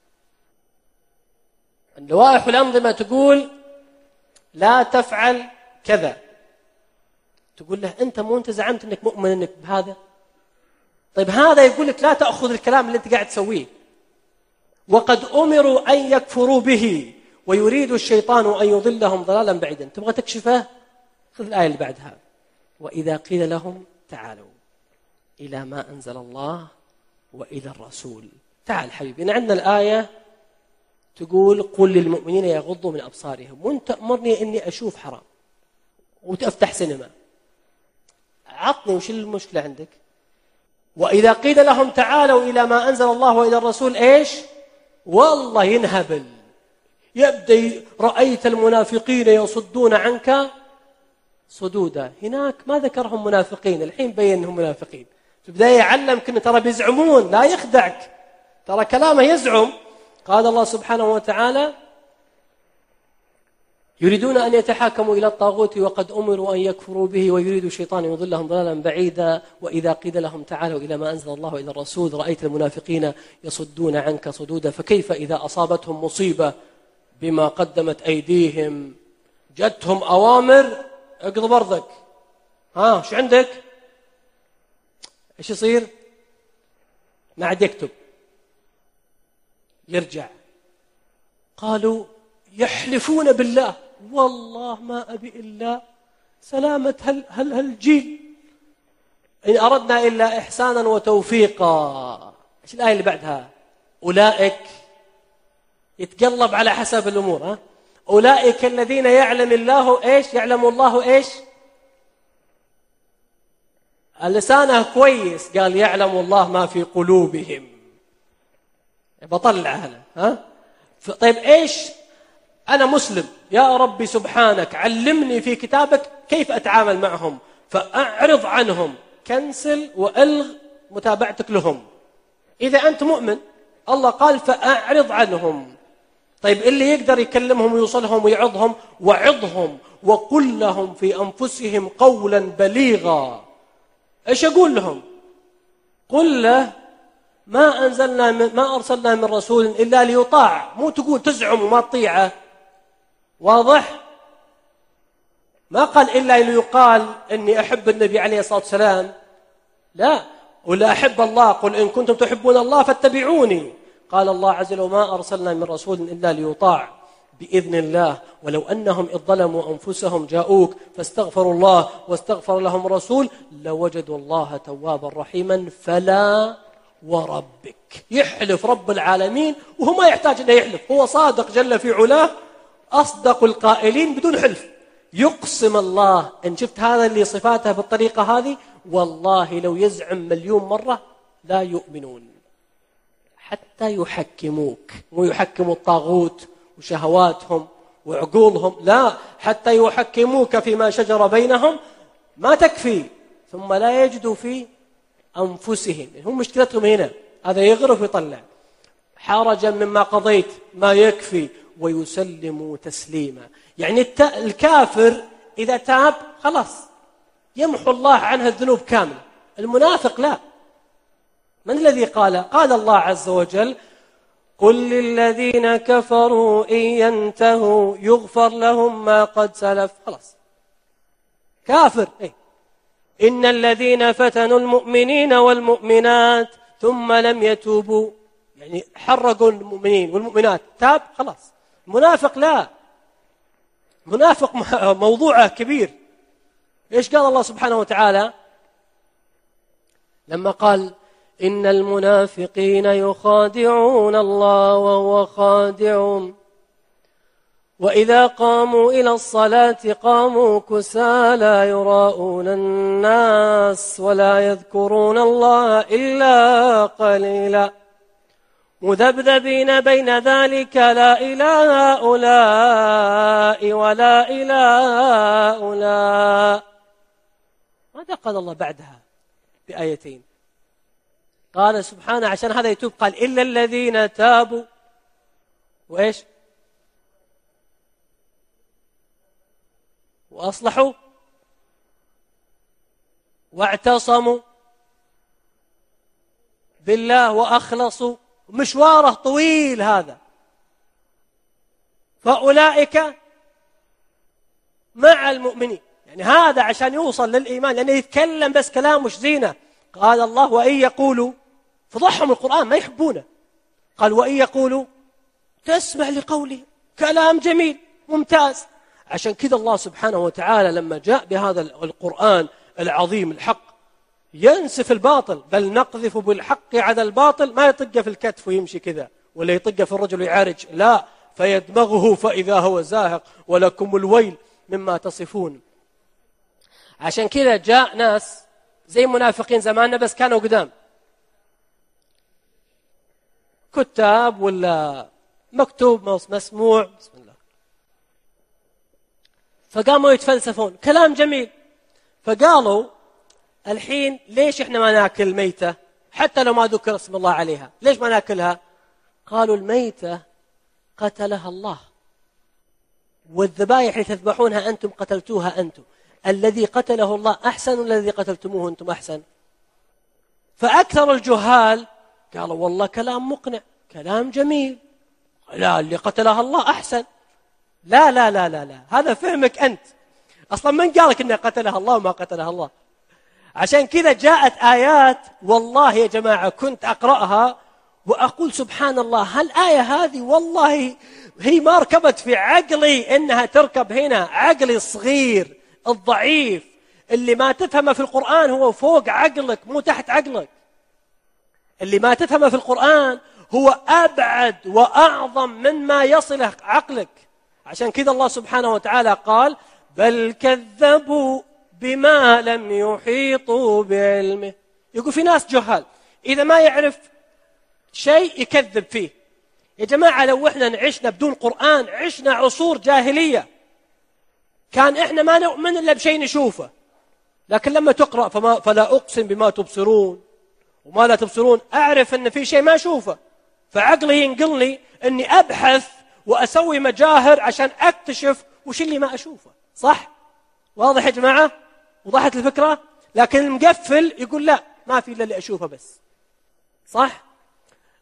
اللوائح والأنظمة تقول لا تفعل كذا، تقول له أنت مو أنت زعمت أنك مؤمن أنك بهذا؟ طيب هذا يقول لك لا تأخذ الكلام اللي أنت قاعد تسويه. وقد أمروا أن يكفروا به ويريد الشيطان أن يضلهم ضلالا بعيدا. تبغى تكشفه؟ خذ الآية اللي بعدها وإذا قيل لهم تعالوا إلى ما أنزل الله وإلى الرسول. تعال حبيبي، عندنا الآية تقول قل للمؤمنين يغضوا من أبصارهم، وانت أمرني أني أشوف حرام وتفتح سينما. عطني وش المشكلة عندك؟ وإذا قيل لهم تعالوا إلى ما أنزل الله وإلى الرسول إيش؟ والله ينهبل، يبدأ رأيت المنافقين يصدون عنك صدودا. هناك ما ذكرهم منافقين، الحين بينهم منافقين. في البداية يعلمك أنه ترى بيزعمون، لا يخدعك، ترى كلامه يزعم. قال الله سبحانه وتعالى يريدون أن يتحاكموا إلى الطاغوت وقد أمروا أن يكفروا به ويريد الشيطان يضلهم ضلالا بعيدا. وإذا قيل لهم تعالوا إلى ما أنزل الله وإلى الرسول رأيت المنافقين يصدون عنك صدودا. فكيف إذا أصابتهم مصيبة بما قدمت أيديهم جتهم أوامر اقضوا برضك، ها شو عندك؟ إيش يصير؟ ما عاد يكتب، يرجع. قالوا يحلفون بالله والله ما أبي إلا سلامة هل هل هالجيل إن أردنا إلا إحسانا وتوفيقا. إيش الآية اللي بعدها؟ أولئك، يتقلب على حسب الأمور. ها أولئك الذين يعلم الله إيش؟ يعلم الله إيش؟ اللسانه كويس، قال يعلم الله ما في قلوبهم، بطلع هذا. ها طيب إيش؟ أنا مسلم يا ربي سبحانك علمني في كتابك كيف أتعامل معهم، فأعرض عنهم، كنسل وألغ متابعتك لهم. إذا أنت مؤمن الله قال فأعرض عنهم. طيب اللي يقدر يكلمهم ويوصلهم ويعظهم، وعظهم وقل لهم في أنفسهم قولا بليغا. إيش أقول لهم؟ قل له ما أنزلنا من ما أرسلنا من رسول إلا ليطاع، مو تقول تزعم وما تطيعه. واضح؟ ما قال إلا ليقال إني أحب النبي عليه الصلاة والسلام، لا، ولا أحب الله، قل إن كنتم تحبون الله فاتبعوني. قال الله عز وجل وما أرسلنا من رسول إلا ليطاع بإذن الله ولو أنهم إذ ظلموا أنفسهم جاءوك فاستغفروا الله واستغفر لهم الرسول لوجدوا الله توابا رحيما فلا وربك. يحلف رب العالمين وهو ما يحتاج أن يحلف، هو صادق جل في علاه، أصدق القائلين بدون حلف. يقسم الله، إن شفت هذا اللي صفاته بالطريقة هذه والله لو يزعم مليون مرة لا يؤمنون حتى يحكموك. مو يحكموا الطاغوت وشهواتهم وعقولهم، لا، حتى يحكموك فيما شجر بينهم ما تكفي ثم لا يجدوا في أنفسهم. هم مشكلتهم هنا، هذا يغرف ويطلع حرجا مما قضيت ما يكفي ويسلموا تسليما. يعني الكافر إذا تاب خلاص يمحو الله عنها الذنوب كاملة. المنافق لا. من الذي قال؟ قال الله عز وجل قل للذين كفروا إن ينتهوا يغفر لهم ما قد سلف. خلاص كافر. إيه؟ إن الذين فتنوا المؤمنين والمؤمنات ثم لم يتوبوا، يعني حرقوا المؤمنين والمؤمنات، تاب خلاص. منافق لا، منافق موضوعه كبير. إيش قال الله سبحانه وتعالى لما قال إن المنافقين يخادعون الله وهو خادعهم وإذا قاموا إلى الصلاة قاموا كسالى يراءون الناس ولا يذكرون الله إلا قليلا مذبذبين بين ذلك لا إله هؤلاء ولا إله هؤلاء. ماذا قال الله بعدها بآيتين؟ قال سبحانه عشان هذا يتوب قال إلا الذين تابوا وإيش وأصلحوا واعتصموا بالله وأخلصوا. مشواره طويل هذا. فأولئك مع المؤمنين. يعني هذا عشان يوصل للإيمان، لأنه يتكلم بس كلام مش زينة. قال الله وإن يقولوا، فضحهم القرآن ما يحبونه، قال وإن يقولوا تسمع لقوله، كلام جميل ممتاز. عشان كذا الله سبحانه وتعالى لما جاء بهذا القرآن العظيم الحق ينسف الباطل، بل نقذف بالحق على الباطل، ما يطقه في الكتف ويمشي كذا ولا يطقه في الرجل ويعارج، لا، فيدمغه فإذا هو زاهق ولكم الويل مما تصفون. عشان كذا جاء ناس زي منافقين زماننا بس كانوا قدام، كتاب ولا مكتوب مسموع، بسم الله، فقاموا يتفلسفون كلام جميل. فقالوا الحين ليش احنا ما ناكل ميتة حتى لو ما ذكر اسم الله عليها؟ ليش ما ناكلها؟ قالوا الميتة قتلها الله، والذبائح اللي تذبحونها أنتم قتلتوها أنتم، الذي قتله الله أحسن والذي قتلتموه أنتم أحسن. فأكثر الجهال قالوا والله كلام مقنع، كلام جميل، لا، اللي قتلها الله أحسن. لا لا لا لا لا، هذا فهمك أنت. أصلا من قالك إنه قتلها الله وما قتلها الله؟ عشان كذا جاءت آيات والله يا جماعة كنت أقرأها وأقول سبحان الله، هالآية هذه والله هي ما ركبت في عقلي إنها تركب هنا. عقلي الصغير الضعيف اللي ما تفهمه في القرآن هو فوق عقلك مو تحت عقلك. اللي ما تفهمه في القرآن هو أبعد وأعظم من ما يصله عقلك. عشان كذا الله سبحانه وتعالى قال بل كذبوا بما لم يحيطوا بعلمه. يقول في ناس جهال إذا ما يعرف شيء يكذب فيه. يا جماعة لو إحنا عشنا بدون قرآن عشنا عصور جاهلية، كان إحنا ما نؤمن إلا بشيء نشوفه. لكن لما تقرأ فما فلا أقسم بما تبصرون وما لا تبصرون، أعرف أن في شيء ما أشوفه، فعقلي ينقلني أني أبحث وأسوي مجاهر عشان أكتشف وش اللي ما أشوفه. صح؟ واضح يا جماعة؟ وضحت الفكرة؟ لكن المقفل يقول لا، ما في إلا اللي أشوفه بس. صح؟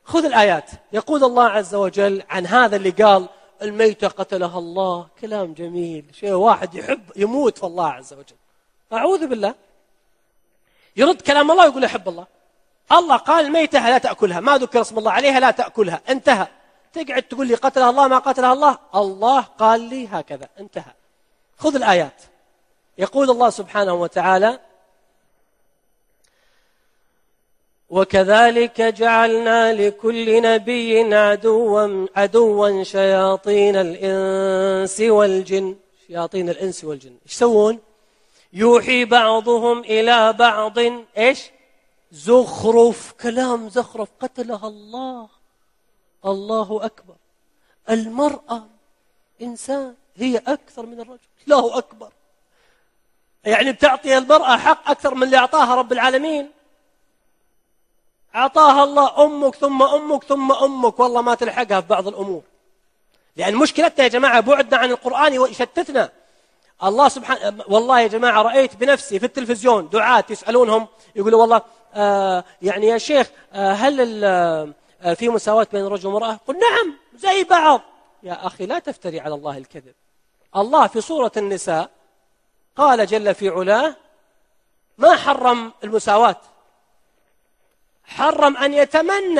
خذ الآيات. يقول الله عز وجل عن هذا اللي قال الميتة قتلها الله، كلام جميل، شيء واحد يحب يموت في الله عز وجل، أعوذ بالله، يرد كلام الله ويقول يحب الله. الله قال الميتة لا تأكلها، ما ذكر اسم الله عليها لا تأكلها، انتهى. تقعد تقول لي قتلها الله ما قتلها الله، الله قال لي هكذا، انتهى. خذ الآيات. يقول الله سبحانه وتعالى وكذلك جعلنا لكل نبي عدوا عدوا شياطين الإنس والجن. شياطين الإنس والجن ايش يسوون؟ يوحي بعضهم إلى بعض ايش؟ زخرف، كلام زخرف، قتلها الله. الله أكبر. المرأة إنسان، هي أكثر من الرجل، الله أكبر. يعني بتعطي المرأة حق أكثر من اللي أعطاها رب العالمين. أعطاها الله أمك ثم أمك ثم أمك، والله ما تلحقها في بعض الأمور. لأن مشكلتنا يا جماعة بعدنا عن القرآن ويشتتنا. الله سبحانه، والله يا جماعة رأيت بنفسي في التلفزيون دعاة يسألونهم يقولوا والله آه يعني يا شيخ آه هل آه في مساواة بين الرجل والمرأة؟ قل نعم زي بعض. يا أخي لا تفتري على الله الكذب. الله في سورة النساء قال جل في علاه ما حرم المساواة، حرم أن يتمنى.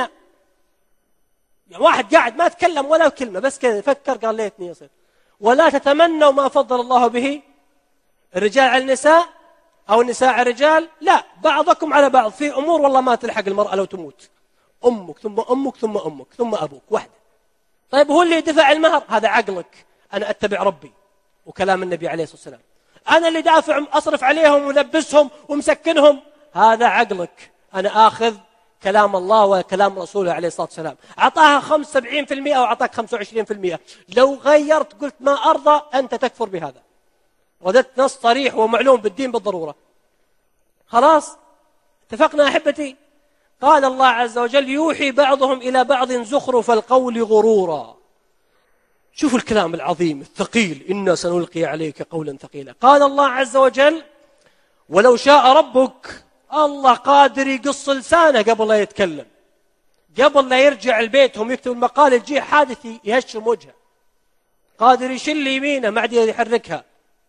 يعني واحد قاعد ما تكلم ولا كلمة، بس كذا فكر قال ليتني يصير. ولا تتمنوا ما فضل الله به الرجال على النساء أو النساء على الرجال، لا، بعضكم على بعض في أمور والله ما تلحق المرأة لو تموت. أمك ثم أمك ثم أمك ثم أبوك واحدة. طيب هو اللي دفع المهر، هذا عقلك. أنا أتبع ربي وكلام النبي عليه الصلاة والسلام. أنا اللي دافع أصرف عليهم ولبسهم ومسكنهم، هذا عقلك. أنا آخذ كلام الله وكلام رسوله عليه الصلاة والسلام. أعطاها خمسة وسبعين بالمئة أو أعطاك خمسة وعشرين بالمئة، لو غيرت قلت ما أرضى أنت تكفر بهذا. رددت نص صريح ومعلوم بالدين بالضرورة. خلاص اتفقنا أحبتي. قال الله عز وجل يوحي بعضهم إلى بعض زخرف القول غرورا. شوفوا الكلام العظيم الثقيل، إنا سنلقي عليك قولا ثقيلا. قال الله عز وجل ولو شاء ربك، الله قادر يقص لسانه قبل لا يتكلم، قبل لا يرجع لبيتهم يكتب المقال يجيه حادث يهشم وجهه، قادر يشل يمينه ما عاد يحركها.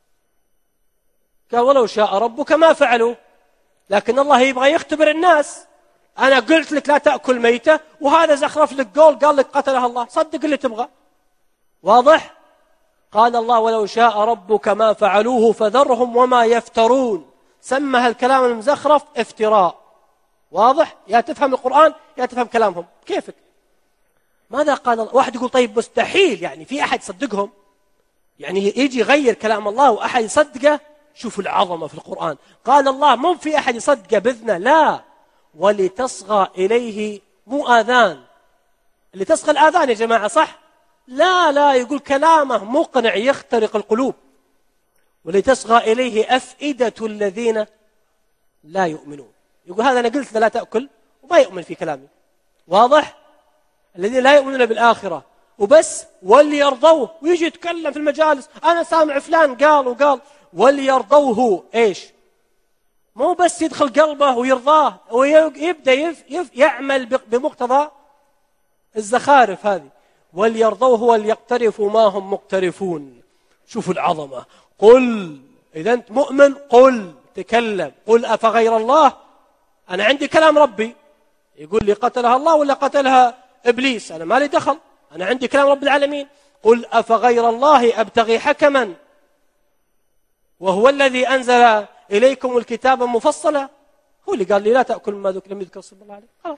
قال ولو شاء ربك ما فعلوا، لكن الله يبغى يختبر الناس. أنا قلت لك لا تأكل ميتة وهذا زخرف لك قول قال لك قتلها الله، صدق اللي تبغى. واضح؟ قال الله ولو شاء ربك ما فعلوه فذرهم وما يفترون. سمى هالكلام المزخرف افتراء. واضح؟ يا تفهم القرآن يا تفهم كلامهم، كيفك؟ ماذا قال الله؟ واحد يقول طيب مستحيل، يعني في أحد يصدقهم؟ يعني يجي يغير كلام الله وأحد يصدقه؟ شوفوا العظمة في القرآن. قال الله مو في أحد يصدقه بإذنه، لا، ولتصغى إليه، مو آذان. اللي تصغى الآذان يا جماعة صح؟ لا لا، يقول كلامه مقنع يخترق القلوب. ولتصغى إليه أفئدة الذين لا يؤمنون. يقول هذا أنا قلت لا تأكل وما يؤمن في كلامي. واضح؟ الذين لا يؤمنون بالآخرة وبس، واللي يرضوه ويجي يتكلم في المجالس أنا سامع فلان قال وقال، واللي يرضوه إيش؟ مو بس يدخل قلبه ويرضاه ويبدأ يف يف يعمل بمقتضى الزخارف هذه. وليرضوه وليقترفوا ما هم مقترفون. شوفوا العظمة. قل إذا أنت مؤمن قل، تكلم، قل أفغير الله، أنا عندي كلام ربي يقول لي قتلها الله ولا قتلها إبليس، أنا ما لي دخل، أنا عندي كلام رب العالمين. قل أفغير الله أبتغي حكما وهو الذي أنزل إليكم الكتاب مفصلا. هو اللي قال لي لا تأكل مما ذكر لم يذكر اسم الله عليه. خلاص.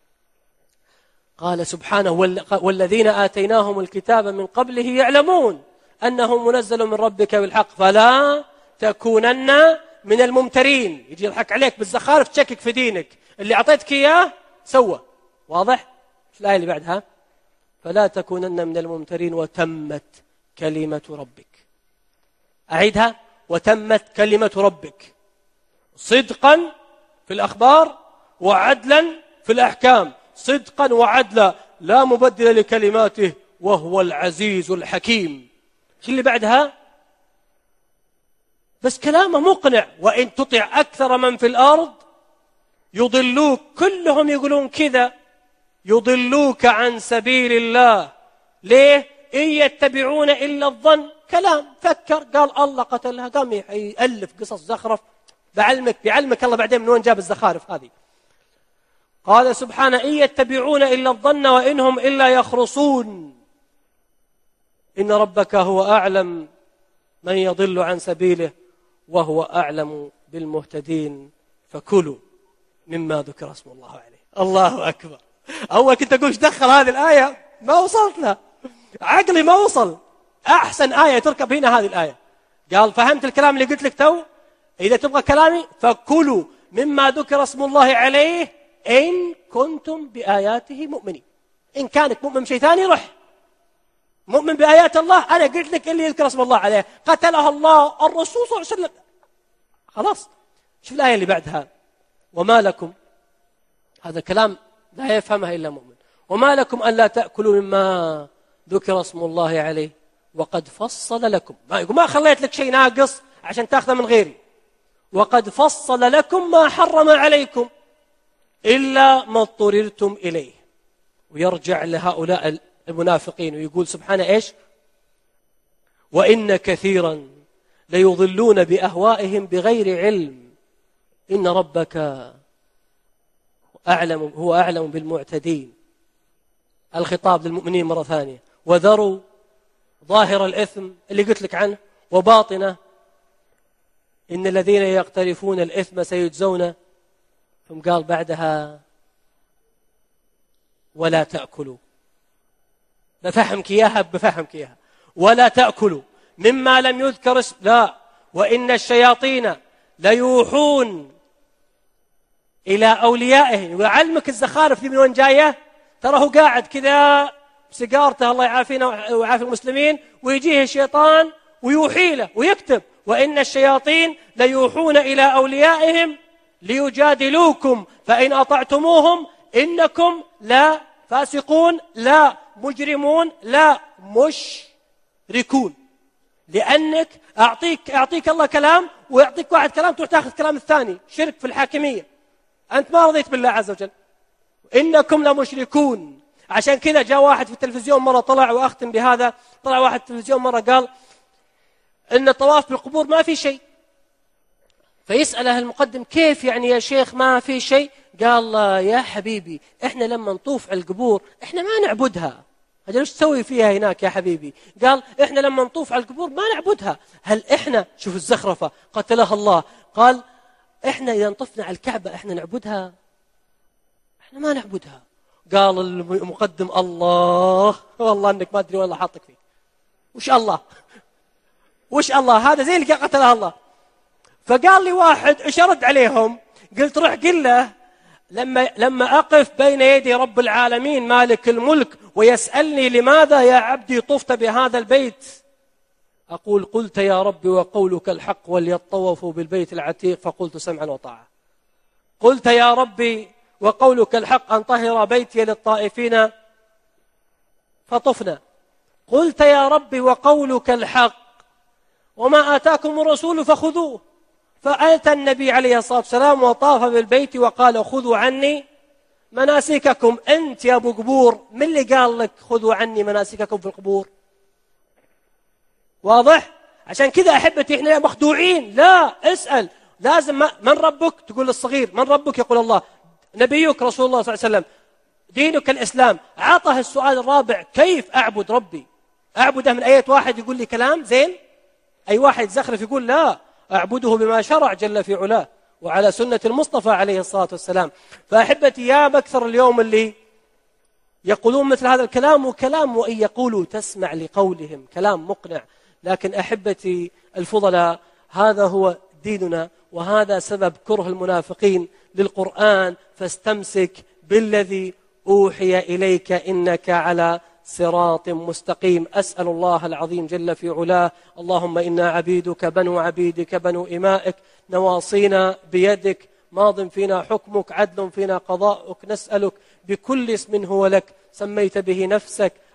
قال سبحانه والذين آتيناهم الكتاب من قبله يعلمون أنه منزل من ربك بالحق فلا تكونن من الممترين. يجي يضحك عليك بالزخارف تشكك في دينك، اللي أعطيتك إياه سوى. واضح؟ الآية اللي بعدها فلا تكونن من الممترين وتمت كلمة ربك. أعيدها، وتمت كلمة ربك صدقا في الأخبار وعدلا في الأحكام. صدقا وعدلا لا مبدل لكلماته وهو العزيز الحكيم. شو اللي بعدها؟ بس كلامه مقنع. وإن تطع أكثر من في الأرض يضلوك، كلهم يقولون كذا، يضلوك عن سبيل الله. ليه؟ إن يتبعون إلا الظن. كلام فكر قال الله قتلها، قام يألف قصص زخرف. بعلمك بعلمك الله بعدين من وين جاب الزخارف هذه. قال سبحانه إن يتبعون إلا الظن وإنهم إلا يخرصون. إن ربك هو أعلم من يضل عن سبيله وهو أعلم بالمهتدين فكلوا مما ذكر اسم الله عليه. الله أكبر. أول كنت أقول ايش دخل هذه الآية، ما وصلت لها، عقلي ما وصل. أحسن آية تركب هنا هذه الآية. قال فهمت الكلام اللي قلت لك تو؟ إذا تبغى كلامي فكلوا مما ذكر اسم الله عليه إن كنتم بآياته مؤمنين. إن كانك مؤمن شيء ثاني رح مؤمن بآيات الله. أنا قلت لك اللي يذكر اسم الله عليه قتلها الله الرسول صلى الله عليه وسلم. خلاص. شوف الآية اللي بعدها وما لكم، هذا كلام لا يفهمها إلا مؤمن. وما لكم أن لا تأكلوا مما ذكر اسم الله عليه وقد فصل لكم. ما يقول ما خليت لك شيء ناقص عشان تأخذه من غيري. وقد فصل لكم ما حرم عليكم إلا ما اضطررتم إليه. ويرجع لهؤلاء المنافقين ويقول سبحانه إيش؟ وإن كثيرا ليضلون بأهوائهم بغير علم إن ربك أعلم هو أعلم بالمعتدين. الخطاب للمؤمنين مرة ثانية. وذروا ظاهر الإثم اللي قلت لك عنه وباطنه إن الذين يقترفون الإثم سيجزون. ثم قال بعدها ولا تأكلوا. بفهمك إياها بفهمك إياها. ولا تأكلوا مما لم يذكر اسم لا وإن الشياطين ليوحون إلى أوليائهم. وعلمك الزخارف دي من وين جاية؟ ترى هو قاعد كذا بسيجارته الله يعافينا ويعافي المسلمين ويجيه الشيطان ويوحي له ويكتب وإن الشياطين ليوحون إلى أوليائهم ليجادلوكم فإن أطعتموهم إنكم لا فاسقون لا مجرمون لا مشركون. لأنك أعطيك أعطيك الله كلام ويعطيك واحد كلام تروح تأخذ كلام الثاني. شرك في الحاكمية. أنت ما رضيت بالله عز وجل. إنكم لمشركون. عشان كذا جاء واحد في التلفزيون مرة طلع وأختم بهذا. طلع واحد في التلفزيون مرة قال إن الطواف بالقبور ما في شيء. فيسأله المقدم كيف يعني يا شيخ ما في شيء؟ قال يا حبيبي إحنا لما نطوف على القبور إحنا ما نعبدها. هذا ليش تسوي فيها هناك يا حبيبي؟ قال إحنا لما نطوف على القبور ما نعبدها. هل إحنا شوف الزخرفة قتلها الله. قال إحنا إذا نطفنا على الكعبة إحنا نعبدها؟ إحنا ما نعبدها. قال المقدم الله والله أنك ما أدري والله حاطك فيه. وش الله وش الله هذا زي اللي قتلها الله. فقال لي واحد إيش أرد عليهم؟ قلت روح قل له لما لما أقف بين يدي رب العالمين مالك الملك ويسألني لماذا يا عبدي طفت بهذا البيت أقول قلت يا ربي وقولك الحق وليطوفوا بالبيت العتيق فقلت سمعا وطاعة. قلت يا ربي وقولك الحق أن طهر بيتي للطائفين فطفنا. قلت يا ربي وقولك الحق وما آتاكم الرسول فخذوه. فأتى النبي عليه الصلاة والسلام وطاف بالبيت وقال خذوا عني مناسككم. أنت يا أبو قبور من اللي قال لك خذوا عني مناسككم في القبور؟ واضح؟ عشان كذا أحبتي إحنا مخدوعين. لا اسأل لازم من ربك تقول للصغير من ربك يقول الله. نبيك رسول الله صلى الله عليه وسلم. دينك الإسلام. عطه السؤال الرابع كيف أعبد ربي؟ أعبده من آية واحد يقول لي كلام زين. أي واحد زخرف يقول لا أعبده بما شرع جل في علاه وعلى سنة المصطفى عليه الصلاة والسلام. فأحبتي يا مكثر اليوم اللي يقولون مثل هذا الكلام وكلام وإن يقولوا تسمع لقولهم كلام مقنع. لكن أحبتي الفضلاء هذا هو ديننا وهذا سبب كره المنافقين للقرآن. فاستمسك بالذي أوحي إليك إنك على صراط مستقيم. أسأل الله العظيم جل في علاه اللهم إنا عبيدك بنو عبيدك بنو إمائك نواصينا بيدك ماض فينا حكمك عدل فينا قضاؤك. نسألك بكل اسم هو لك سميت به نفسك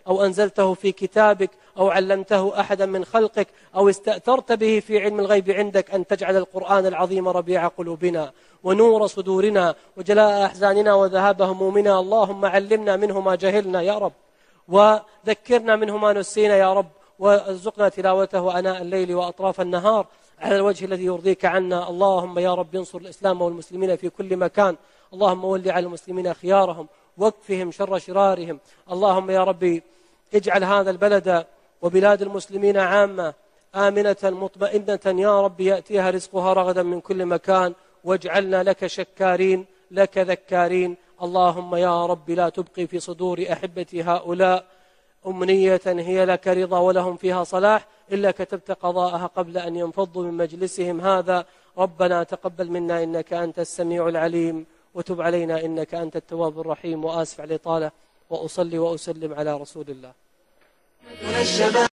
أو أنزلته في كتابك أو علمته أحدا من خلقك أو استأثرت به في علم الغيب عندك أن تجعل القرآن العظيم ربيع قلوبنا ونور صدورنا وجلاء أحزاننا وذهاب همومنا. اللهم علمنا منه ما جهلنا يا رب، وذكرنا منه ما نسينا يا رب، وارزقنا تلاوته أناء الليل وأطراف النهار على الوجه الذي يرضيك عنا. اللهم يا رب انصر الإسلام والمسلمين في كل مكان. اللهم ول على المسلمين خيارهم واكفهم شر شرارهم. اللهم يا ربي اجعل هذا البلد وبلاد المسلمين عامة آمنة مطمئنة يا رب يأتيها رزقها رغدا من كل مكان، واجعلنا لك شكارين لك ذكارين. اللهم يا رب لا تبقي في صدور أحبة هؤلاء أمنية هي لك رضا ولهم فيها صلاح إلا كتبت قضاءها قبل أن ينفضوا من مجلسهم هذا. ربنا تقبل منا إنك أنت السميع العليم، وتب علينا إنك أنت التواب الرحيم. وآسف على الإطالة، وأصلي وأسلم على رسول الله.